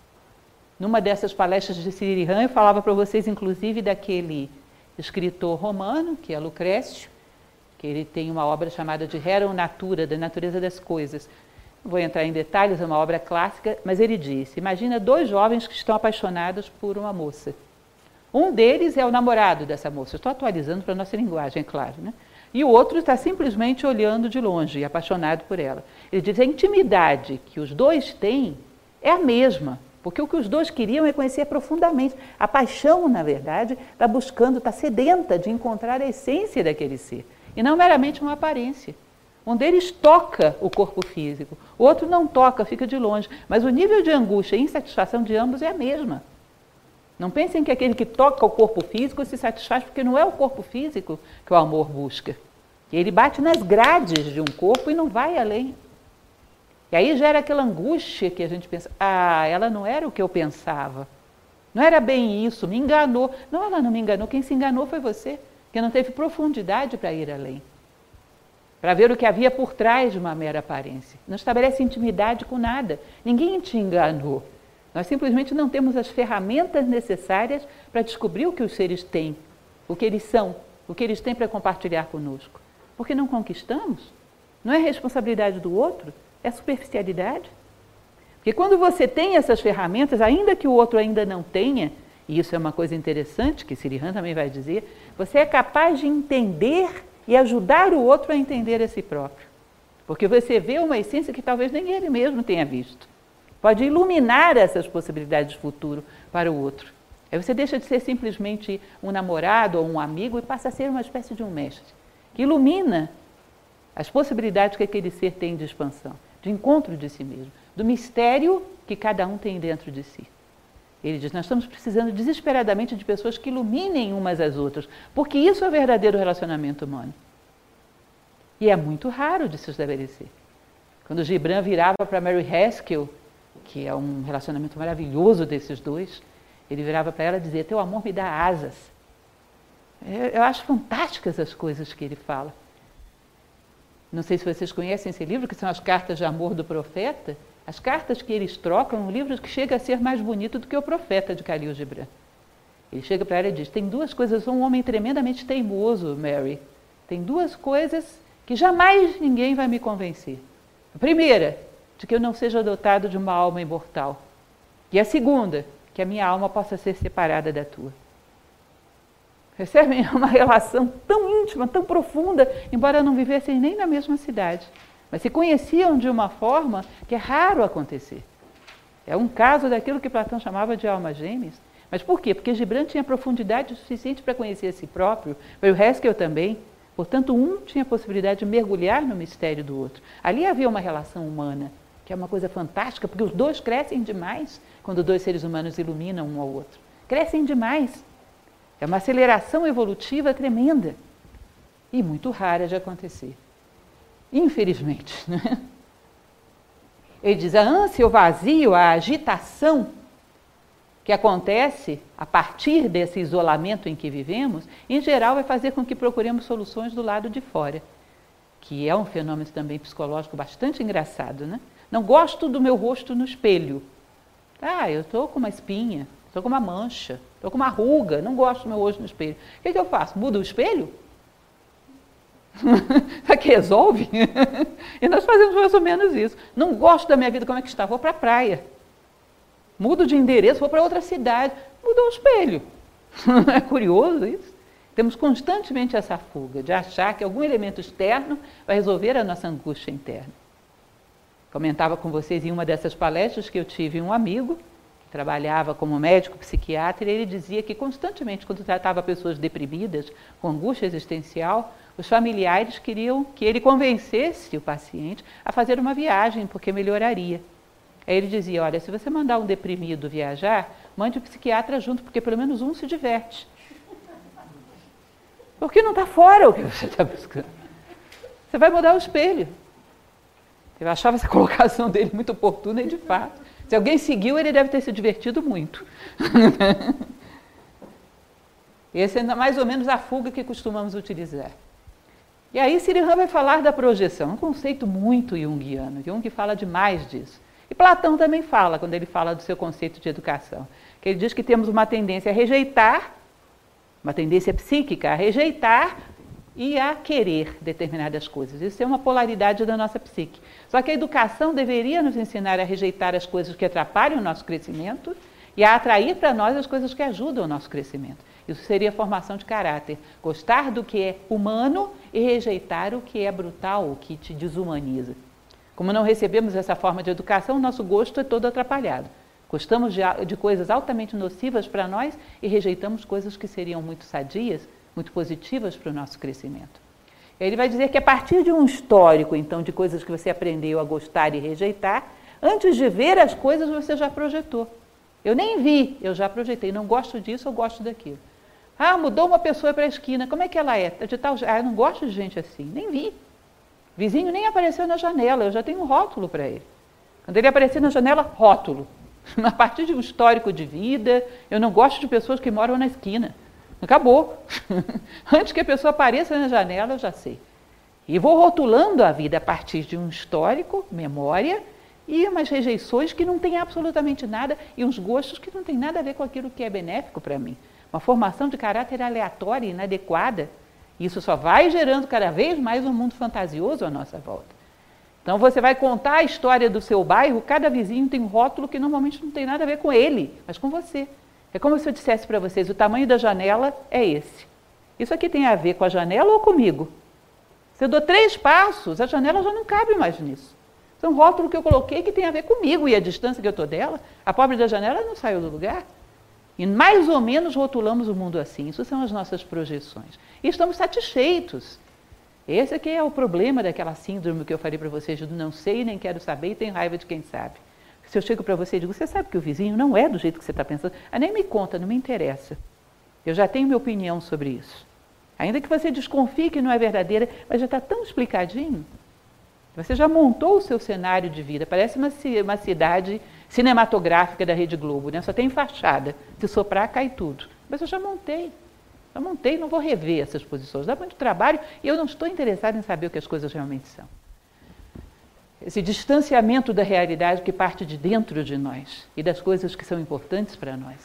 Numa dessas palestras de Sri Ram, eu falava para vocês, inclusive, daquele escritor romano, que é Lucrécio, que ele tem uma obra chamada de Rerum Natura, da natureza das coisas. Não vou entrar em detalhes, é uma obra clássica, mas ele disse, imagina dois jovens que estão apaixonados por uma moça. Um deles é o namorado dessa moça, estou atualizando para a nossa linguagem, é claro, né? E o outro está simplesmente olhando de longe, apaixonado por ela. Ele diz, a intimidade que os dois têm é a mesma, porque o que os dois queriam é conhecer profundamente. A paixão, na verdade, está buscando, está sedenta de encontrar a essência daquele ser, e não meramente uma aparência. Um deles toca o corpo físico, o outro não toca, fica de longe, mas o nível de angústia e insatisfação de ambos é a mesma. Não pensem que aquele que toca o corpo físico se satisfaz, porque não é o corpo físico que o amor busca. Ele bate nas grades de um corpo e não vai além. E aí gera aquela angústia que a gente pensa, ah, ela não era o que eu pensava. Não era bem isso, me enganou. Não, ela não me enganou, quem se enganou foi você, que não teve profundidade para ir além. Para ver o que havia por trás de uma mera aparência. Não estabelece intimidade com nada. Ninguém te enganou. Nós simplesmente não temos as ferramentas necessárias para descobrir o que os seres têm, o que eles são, o que eles têm para compartilhar conosco. Porque não conquistamos. Não é responsabilidade do outro, é superficialidade. Porque quando você tem essas ferramentas, ainda que o outro ainda não tenha, e isso é uma coisa interessante, que Sri Ram também vai dizer, você é capaz de entender e ajudar o outro a entender a si próprio. Porque você vê uma essência que talvez nem ele mesmo tenha visto. Pode iluminar essas possibilidades de futuro para o outro. Aí você deixa de ser simplesmente um namorado ou um amigo e passa a ser uma espécie de um mestre, que ilumina as possibilidades que aquele ser tem de expansão, de encontro de si mesmo, do mistério que cada um tem dentro de si. Ele diz, nós estamos precisando desesperadamente de pessoas que iluminem umas às outras, porque isso é o verdadeiro relacionamento humano. E é muito raro de se estabelecer. Quando Gibran virava para Mary Haskell, que é um relacionamento maravilhoso desses dois, ele virava para ela e dizia, teu amor me dá asas. Eu acho fantásticas as coisas que ele fala. Não sei se vocês conhecem esse livro, que são as cartas de amor do profeta. As cartas que eles trocam, um livro que chega a ser mais bonito do que o Profeta de Khalil Gibran. Ele chega para ela e diz, tem duas coisas, eu sou um homem tremendamente teimoso, Mary. Tem duas coisas que jamais ninguém vai me convencer. A primeira, de que eu não seja dotado de uma alma imortal. E a segunda, que a minha alma possa ser separada da tua. Percebem? É uma relação tão íntima, tão profunda, embora não vivessem nem na mesma cidade. Mas se conheciam de uma forma que é raro acontecer. É um caso daquilo que Platão chamava de almas gêmeas. Mas por quê? Porque Gibran tinha profundidade suficiente para conhecer a si próprio, mas o Haskell também. Portanto, um tinha a possibilidade de mergulhar no mistério do outro. Ali havia uma relação humana, que é uma coisa fantástica, porque os dois crescem demais quando dois seres humanos iluminam um ao outro. Crescem demais. É uma aceleração evolutiva tremenda e muito rara de acontecer. Infelizmente. Né? Ele diz, a ânsia, o vazio, a agitação que acontece a partir desse isolamento em que vivemos, em geral vai fazer com que procuremos soluções do lado de fora, que é um fenômeno também psicológico bastante engraçado, né? Não gosto do meu rosto no espelho. Ah, eu estou com uma espinha, estou com uma mancha, estou com uma ruga, não gosto do meu rosto no espelho. O que, que eu faço? Mudo o espelho? Será que resolve? E nós fazemos mais ou menos isso. Não gosto da minha vida, como é que está? Vou para a praia. Mudo de endereço, vou para outra cidade. Mudou o espelho. É curioso isso? Temos constantemente essa fuga de achar que algum elemento externo vai resolver a nossa angústia interna. Comentava com vocês em uma dessas palestras que eu tive um amigo que trabalhava como médico psiquiatra e ele dizia que constantemente, quando tratava pessoas deprimidas, com angústia existencial, Os familiares queriam que ele convencesse o paciente a fazer uma viagem, porque melhoraria. Aí ele dizia, olha, se você mandar um deprimido viajar, mande o psiquiatra junto, porque pelo menos um se diverte. Porque não está fora o que você está buscando. Você vai mudar o espelho. Eu achava essa colocação dele muito oportuna e de fato. Se alguém seguiu, ele deve ter se divertido muito. Essa é mais ou menos a fuga que costumamos utilizar. E aí Sirihan vai falar da projeção, um conceito muito junguiano. Jung fala demais disso. E Platão também fala, quando ele fala do seu conceito de educação, que ele diz que temos uma tendência a rejeitar, uma tendência psíquica a rejeitar e a querer determinadas coisas. Isso é uma polaridade da nossa psique. Só que a educação deveria nos ensinar a rejeitar as coisas que atrapalham o nosso crescimento e a atrair para nós as coisas que ajudam o nosso crescimento. Isso seria formação de caráter. Gostar do que é humano e rejeitar o que é brutal, o que te desumaniza. Como não recebemos essa forma de educação, nosso gosto é todo atrapalhado. Gostamos de, de coisas altamente nocivas para nós e rejeitamos coisas que seriam muito sadias, muito positivas para o nosso crescimento. Ele vai dizer que a partir de um histórico, então, de coisas que você aprendeu a gostar e rejeitar, antes de ver as coisas você já projetou. Eu nem vi, eu já projetei, não gosto disso, eu gosto daquilo. Ah, mudou uma pessoa para a esquina, como é que ela é? De tal, ah, eu não gosto de gente assim, nem vi. Vizinho nem apareceu na janela, eu já tenho um rótulo para ele. Quando ele aparecer na janela, rótulo. A partir de um histórico de vida, eu não gosto de pessoas que moram na esquina. Acabou. Antes que a pessoa apareça na janela, eu já sei. E vou rotulando a vida a partir de um histórico, memória, e umas rejeições que não têm absolutamente nada, e uns gostos que não têm nada a ver com aquilo que é benéfico para mim. Uma formação de caráter aleatória e inadequada. Isso só vai gerando cada vez mais um mundo fantasioso à nossa volta. Então você vai contar a história do seu bairro, cada vizinho tem um rótulo que normalmente não tem nada a ver com ele, mas com você. É como se eu dissesse para vocês, o tamanho da janela é esse. Isso aqui tem a ver com a janela ou comigo? Se eu dou três passos, a janela já não cabe mais nisso. É um rótulo que eu coloquei que tem a ver comigo e a distância que eu estou dela. A pobre da janela não saiu do lugar. E mais ou menos rotulamos o mundo assim. Isso são as nossas projeções. E estamos satisfeitos. Esse aqui é o problema daquela síndrome que eu falei para vocês, do não sei, nem quero saber e tenho raiva de quem sabe. Se eu chego para você e digo, você sabe que o vizinho não é do jeito que você está pensando? Ah, nem me conta, não me interessa. Eu já tenho minha opinião sobre isso. Ainda que você desconfie que não é verdadeira, mas já está tão explicadinho. Você já montou o seu cenário de vida. Parece uma, uma cidade cinematográfica da Rede Globo, né? Só tem fachada. Se soprar, cai tudo. Mas eu já montei. Já montei, não vou rever essas posições. Dá muito trabalho e eu não estou interessada em saber o que as coisas realmente são. Esse distanciamento da realidade que parte de dentro de nós e das coisas que são importantes para nós.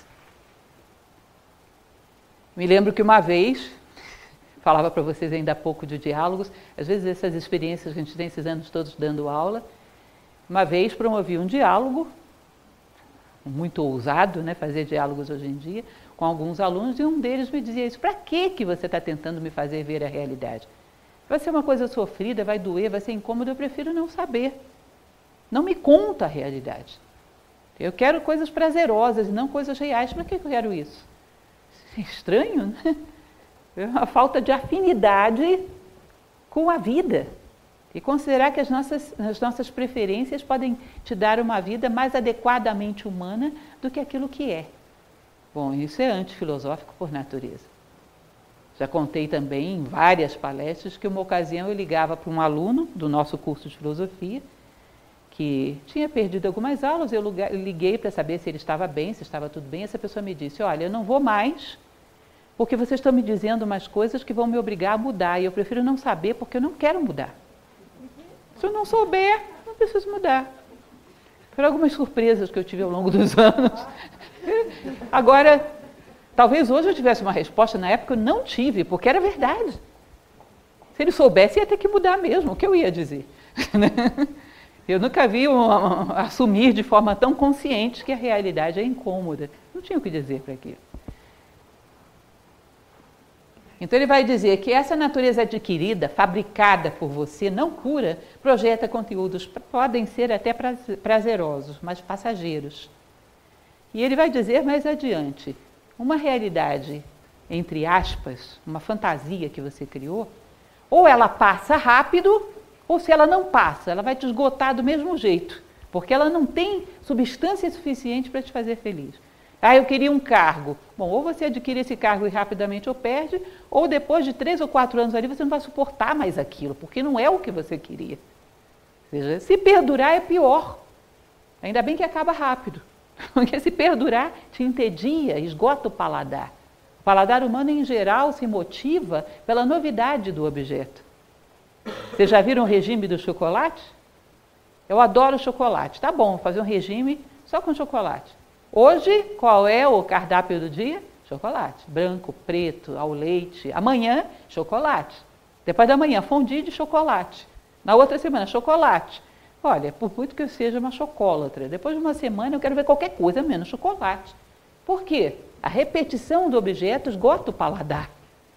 Me lembro que uma vez, falava para vocês ainda há pouco de diálogos, às vezes essas experiências que a gente tem esses anos todos dando aula, uma vez promovi um diálogo, muito ousado, né, fazer diálogos hoje em dia, com alguns alunos, e um deles me dizia isso, para que que você está tentando me fazer ver a realidade? Vai ser uma coisa sofrida, vai doer, vai ser incômodo, eu prefiro não saber. Não me conta a realidade. Eu quero coisas prazerosas e não coisas reais. Para que eu quero isso? É estranho, né? É uma falta de afinidade com a vida. E considerar que as nossas, as nossas preferências podem te dar uma vida mais adequadamente humana do que aquilo que é. Bom, isso é antifilosófico por natureza. Já contei também em várias palestras que uma ocasião eu ligava para um aluno do nosso curso de filosofia, que tinha perdido algumas aulas, eu liguei para saber se ele estava bem, se estava tudo bem, essa pessoa me disse, olha, eu não vou mais, porque vocês estão me dizendo umas coisas que vão me obrigar a mudar, e eu prefiro não saber porque eu não quero mudar. Se eu não souber, não preciso mudar. Foram algumas surpresas que eu tive ao longo dos anos. Agora, talvez hoje eu tivesse uma resposta, na época eu não tive, porque era verdade. Se ele soubesse, ia ter que mudar mesmo, o que eu ia dizer? Eu nunca vi um, um, assumir de forma tão consciente que a realidade é incômoda. Não tinha o que dizer para aquilo. Então ele vai dizer que essa natureza adquirida, fabricada por você, não cura, projeta conteúdos, podem ser até prazerosos, mas passageiros. E ele vai dizer mais adiante, uma realidade, entre aspas, uma fantasia que você criou, Ou ela passa rápido, ou se ela não passa, ela vai te esgotar do mesmo jeito, porque ela não tem substância suficiente para te fazer feliz. Ah, eu queria um cargo. Bom, ou você adquire esse cargo e rapidamente ou perde, ou depois de três ou quatro anos ali você não vai suportar mais aquilo, porque não é o que você queria. Ou seja, se perdurar é pior. Ainda bem que acaba rápido, porque se perdurar te entedia, esgota o paladar. O paladar humano, em geral, se motiva pela novidade do objeto. Vocês já viram o regime do chocolate? Eu adoro chocolate. Tá bom, vou fazer um regime só com chocolate. Hoje, qual é o cardápio do dia? Chocolate. Branco, preto, ao leite. Amanhã, chocolate. Depois da manhã, fondue de chocolate. Na outra semana, chocolate. Olha, por muito que eu seja uma chocólatra, depois de uma semana eu quero ver qualquer coisa menos chocolate. Por quê? A repetição do objeto esgota o paladar.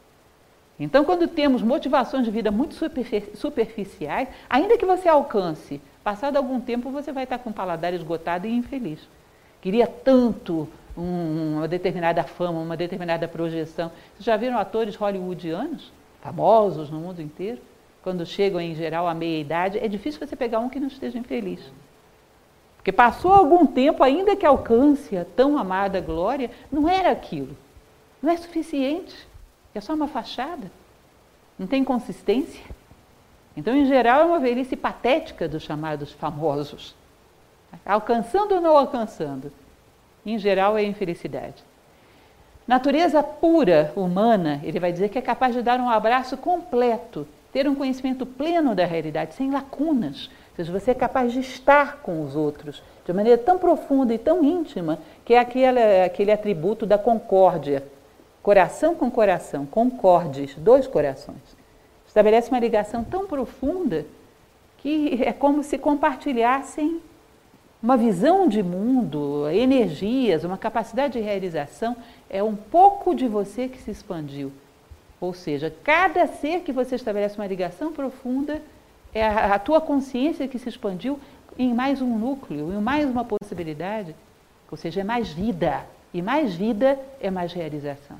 Então, quando temos motivações de vida muito superficiais, ainda que você alcance, passado algum tempo você vai estar com o paladar esgotado e infeliz. Queria tanto um, uma determinada fama, uma determinada projeção. Vocês já viram atores hollywoodianos, famosos no mundo inteiro? Quando chegam, em geral, à meia-idade, é difícil você pegar um que não esteja infeliz. Porque passou algum tempo, ainda que alcance a tão amada glória, não era aquilo. Não é suficiente. É só uma fachada. Não tem consistência. Então, em geral, é uma velhice patética dos chamados famosos. Alcançando ou não alcançando. Em geral, é infelicidade. Natureza pura, humana, ele vai dizer que é capaz de dar um abraço completo, ter um conhecimento pleno da realidade, sem lacunas. Ou seja, você é capaz de estar com os outros de maneira tão profunda e tão íntima, que é aquele, aquele atributo da concórdia. Coração com coração, concordes, dois corações. Estabelece uma ligação tão profunda que é como se compartilhassem uma visão de mundo, energias, uma capacidade de realização. É um pouco de você que se expandiu. Ou seja, cada ser que você estabelece uma ligação profunda é a, a tua consciência que se expandiu em mais um núcleo, em mais uma possibilidade. Ou seja, é mais vida. E mais vida é mais realização.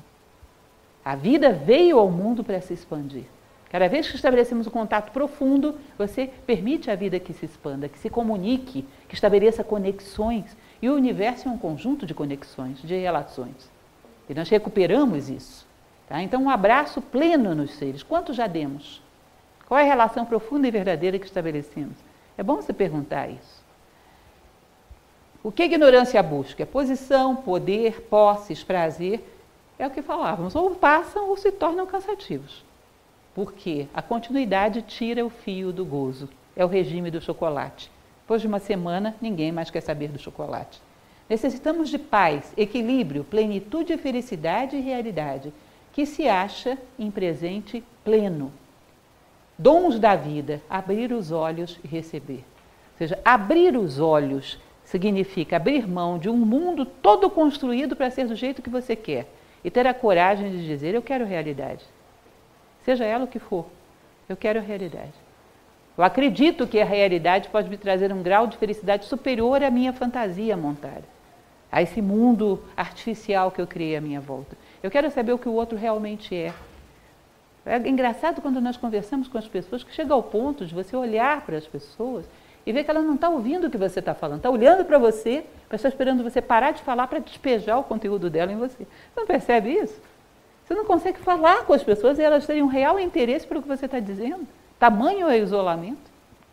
A vida veio ao mundo para se expandir. Cada vez que estabelecemos um contato profundo, você permite à vida que se expanda, que se comunique, que estabeleça conexões. E o universo é um conjunto de conexões, de relações. E nós recuperamos isso. Tá? Então, um abraço pleno nos seres. Quanto já demos? Qual é a relação profunda e verdadeira que estabelecemos? É bom você perguntar isso. O que a ignorância busca? Posição, poder, posses, prazer. É o que falávamos. Ou passam ou se tornam cansativos. Porque a continuidade tira o fio do gozo. É o regime do chocolate. Depois de uma semana, ninguém mais quer saber do chocolate. Necessitamos de paz, equilíbrio, plenitude, felicidade e realidade, que se acha em presente pleno. Dons da vida, abrir os olhos e receber. Ou seja, abrir os olhos significa abrir mão de um mundo todo construído para ser do jeito que você quer. E ter a coragem de dizer, eu quero realidade. Seja ela o que for, eu quero a realidade. Eu acredito que a realidade pode me trazer um grau de felicidade superior à minha fantasia montada, a esse mundo artificial que eu criei à minha volta. Eu quero saber o que o outro realmente é. É engraçado quando nós conversamos com as pessoas que chega ao ponto de você olhar para as pessoas e ver que ela não está ouvindo o que você está falando, está olhando para você, mas está esperando você parar de falar para despejar o conteúdo dela em você. Você não percebe isso? Você não consegue falar com as pessoas e elas terem um real interesse pelo que você está dizendo. Tamanho é o isolamento.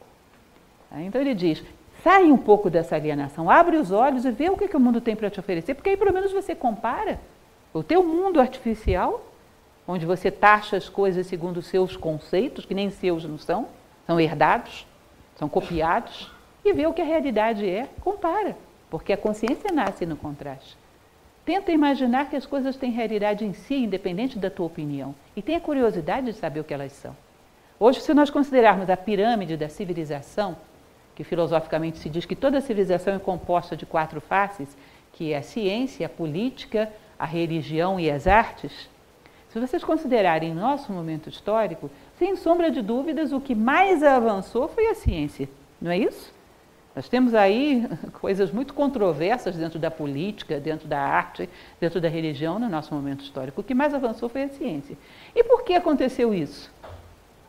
Então ele diz, sai um pouco dessa alienação, abre os olhos e vê o que, que o mundo tem para te oferecer, porque aí pelo menos você compara o teu mundo artificial, onde você taxa as coisas segundo os seus conceitos, que nem seus não são, são herdados, são copiados, e vê o que a realidade é, compara, porque a consciência nasce no contraste. Tenta imaginar que as coisas têm realidade em si, independente da tua opinião, e tenha curiosidade de saber o que elas são. Hoje, se nós considerarmos a pirâmide da civilização, que filosoficamente se diz que toda civilização é composta de quatro faces, que é a ciência, a política, a religião e as artes, se vocês considerarem nosso momento histórico, sem sombra de dúvidas, o que mais avançou foi a ciência, não é isso? Nós temos aí coisas muito controversas dentro da política, dentro da arte, dentro da religião no nosso momento histórico. O que mais avançou foi a ciência. E por que aconteceu isso?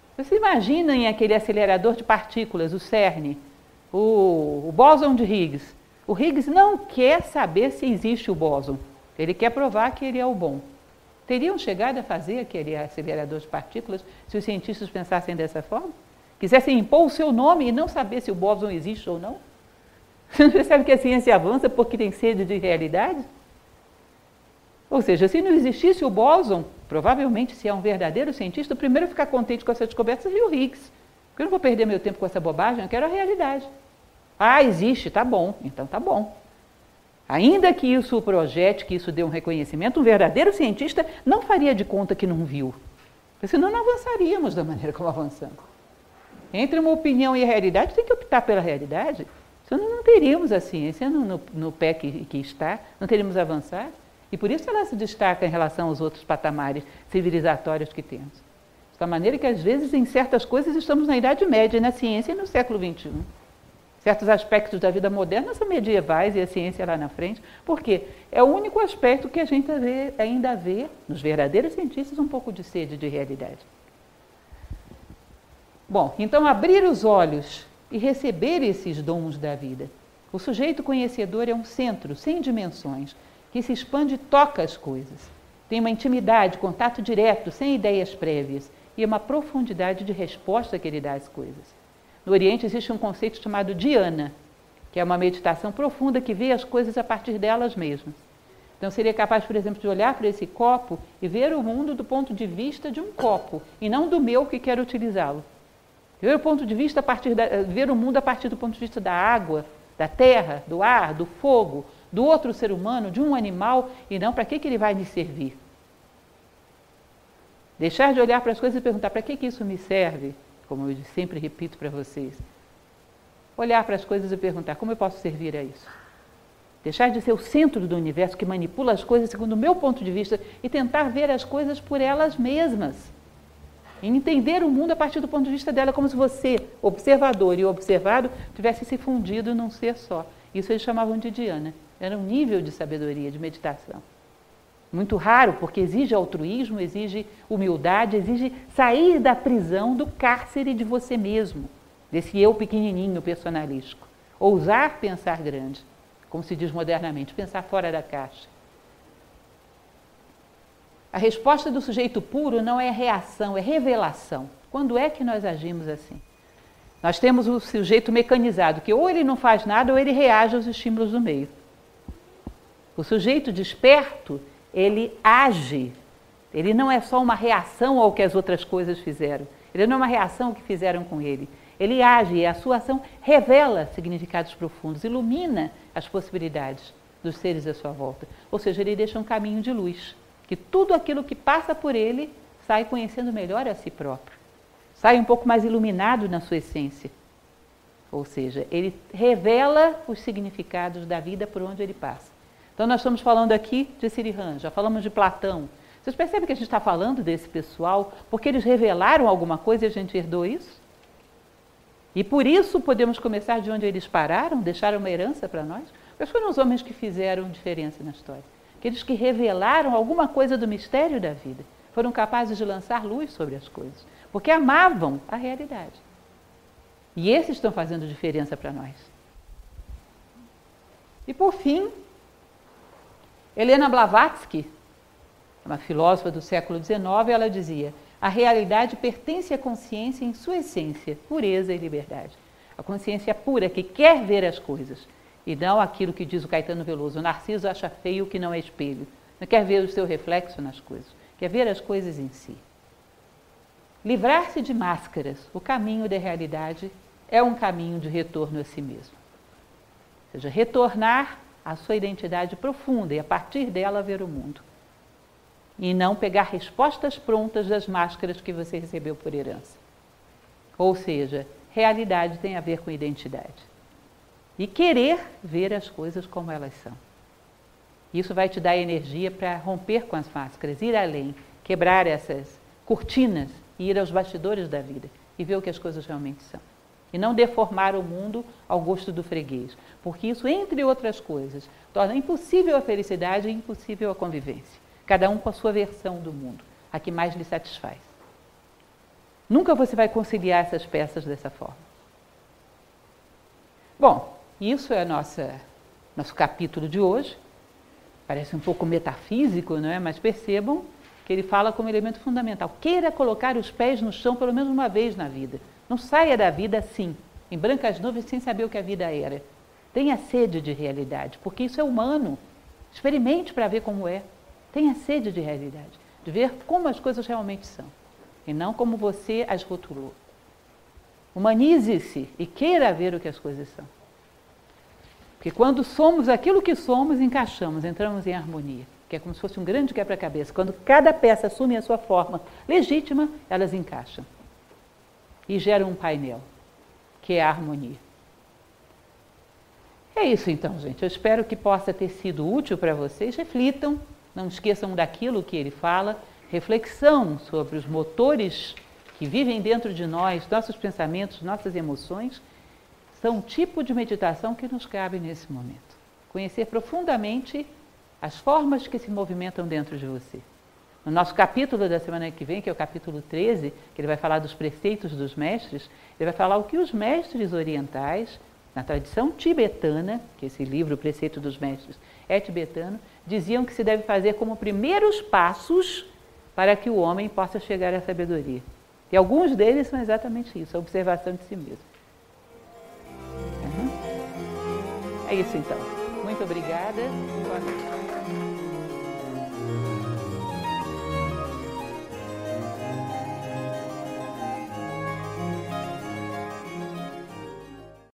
Vocês imaginem aquele acelerador de partículas, o CERN, o, o bóson de Higgs. O Higgs não quer saber se existe o bóson, ele quer provar que ele é o bom. Teriam chegado a fazer aquele acelerador de partículas se os cientistas pensassem dessa forma? Quisessem impor o seu nome e não saber se o bóson existe ou não? Você não percebe que a ciência avança porque tem sede de realidade? Ou seja, se não existisse o bóson, provavelmente, se é um verdadeiro cientista, o primeiro a ficar contente com essa descoberta seria o Higgs. Porque eu não vou perder meu tempo com essa bobagem, eu quero a realidade. Ah, existe, tá bom, então tá bom. Ainda que isso o projete, que isso dê um reconhecimento, um verdadeiro cientista não faria de conta que não viu. Porque senão não avançaríamos da maneira como avançamos. Entre uma opinião e a realidade, tem que optar pela realidade. Senão não teríamos a ciência no, no, no pé que, que está, não teríamos avançado. E por isso ela se destaca em relação aos outros patamares civilizatórios que temos. Da maneira que, às vezes, em certas coisas, estamos na Idade Média, na ciência e no século vinte e um. Certos aspectos da vida moderna são medievais e a ciência lá na frente. Por quê? É o único aspecto que a gente vê, ainda vê, nos verdadeiros cientistas, um pouco de sede de realidade. Bom, então abrir os olhos e receber esses dons da vida. O sujeito conhecedor é um centro sem dimensões, que se expande e toca as coisas. Tem uma intimidade, contato direto, sem ideias prévias, e uma profundidade de resposta que ele dá às coisas. No Oriente existe um conceito chamado dhyana, que é uma meditação profunda que vê as coisas a partir delas mesmas. Então seria capaz, por exemplo, de olhar para esse copo e ver o mundo do ponto de vista de um copo, e não do meu que quero utilizá-lo. Ver o ponto de vista a partir da, ver o mundo a partir do ponto de vista da água, da terra, do ar, do fogo, do outro ser humano, de um animal, e não para que, que ele vai me servir. Deixar de olhar para as coisas e perguntar para que, que isso me serve, como eu sempre repito para vocês. Olhar para as coisas e perguntar como eu posso servir a isso. Deixar de ser o centro do universo que manipula as coisas segundo o meu ponto de vista e tentar ver as coisas por elas mesmas. E entender o mundo a partir do ponto de vista dela, como se você, observador e observado, tivesse se fundido num ser só. Isso eles chamavam de dhyana. Era um nível de sabedoria, de meditação. Muito raro, porque exige altruísmo, exige humildade, exige sair da prisão, do cárcere de você mesmo, desse eu pequenininho, personalístico. Ousar pensar grande, como se diz modernamente, pensar fora da caixa. A resposta do sujeito puro não é reação, é revelação. Quando é que nós agimos assim? Nós temos o sujeito mecanizado, que ou ele não faz nada ou ele reage aos estímulos do meio. O sujeito desperto, ele age. Ele não é só uma reação ao que as outras coisas fizeram. Ele não é uma reação ao que fizeram com ele. Ele age e a sua ação revela significados profundos, ilumina as possibilidades dos seres à sua volta. Ou seja, ele deixa um caminho de luz, que tudo aquilo que passa por ele sai conhecendo melhor a si próprio. Sai um pouco mais iluminado na sua essência. Ou seja, ele revela os significados da vida por onde ele passa. Então nós estamos falando aqui de Sriram, já falamos de Platão. Vocês percebem que a gente está falando desse pessoal porque eles revelaram alguma coisa e a gente herdou isso? E por isso podemos começar de onde eles pararam, deixaram uma herança para nós? Quais foram os homens que fizeram diferença na história? Aqueles que revelaram alguma coisa do mistério da vida. Foram capazes de lançar luz sobre as coisas. Porque amavam a realidade. E esses estão fazendo diferença para nós. E por fim, Helena Blavatsky, uma filósofa do século dezenove, ela dizia: a realidade pertence à consciência em sua essência, pureza e liberdade. A consciência pura que quer ver as coisas, e não aquilo que diz o Caetano Veloso: o Narciso acha feio o que não é espelho. Não quer ver o seu reflexo nas coisas, quer ver as coisas em si. Livrar-se de máscaras, o caminho da realidade é um caminho de retorno a si mesmo. Ou seja, retornar à sua identidade profunda e a partir dela ver o mundo. E não pegar respostas prontas das máscaras que você recebeu por herança. Ou seja, realidade tem a ver com identidade. E querer ver as coisas como elas são. Isso vai te dar energia para romper com as máscaras, ir além, quebrar essas cortinas e ir aos bastidores da vida e ver o que as coisas realmente são. E não deformar o mundo ao gosto do freguês, porque isso, entre outras coisas, torna impossível a felicidade e impossível a convivência. Cada um com a sua versão do mundo, a que mais lhe satisfaz. Nunca você vai conciliar essas peças dessa forma. Bom, isso é nossa, nosso capítulo de hoje. Parece um pouco metafísico, não é? Mas percebam que ele fala como elemento fundamental. Queira colocar os pés no chão pelo menos uma vez na vida. Não saia da vida assim, em brancas nuvens, sem saber o que a vida era. Tenha sede de realidade, porque isso é humano. Experimente para ver como é. Tenha sede de realidade, de ver como as coisas realmente são, e não como você as rotulou. Humanize-se e queira ver o que as coisas são. Porque quando somos aquilo que somos, encaixamos, entramos em harmonia, que é como se fosse um grande quebra-cabeça. Quando cada peça assume a sua forma legítima, elas encaixam e geram um painel, que é a harmonia. É isso então, gente. Eu espero que possa ter sido útil para vocês. Reflitam, não esqueçam daquilo que ele fala. Reflexão sobre os motores que vivem dentro de nós, nossos pensamentos, nossas emoções, são um tipo de meditação que nos cabe nesse momento. Conhecer profundamente as formas que se movimentam dentro de você. No nosso capítulo da semana que vem, que é o capítulo treze, que ele vai falar dos preceitos dos mestres, ele vai falar o que os mestres orientais, na tradição tibetana, que esse livro, O Preceito dos Mestres, é tibetano, diziam que se deve fazer como primeiros passos para que o homem possa chegar à sabedoria. E alguns deles são exatamente isso, a observação de si mesmo. Uhum. É isso então. Muito obrigada. Boa noite.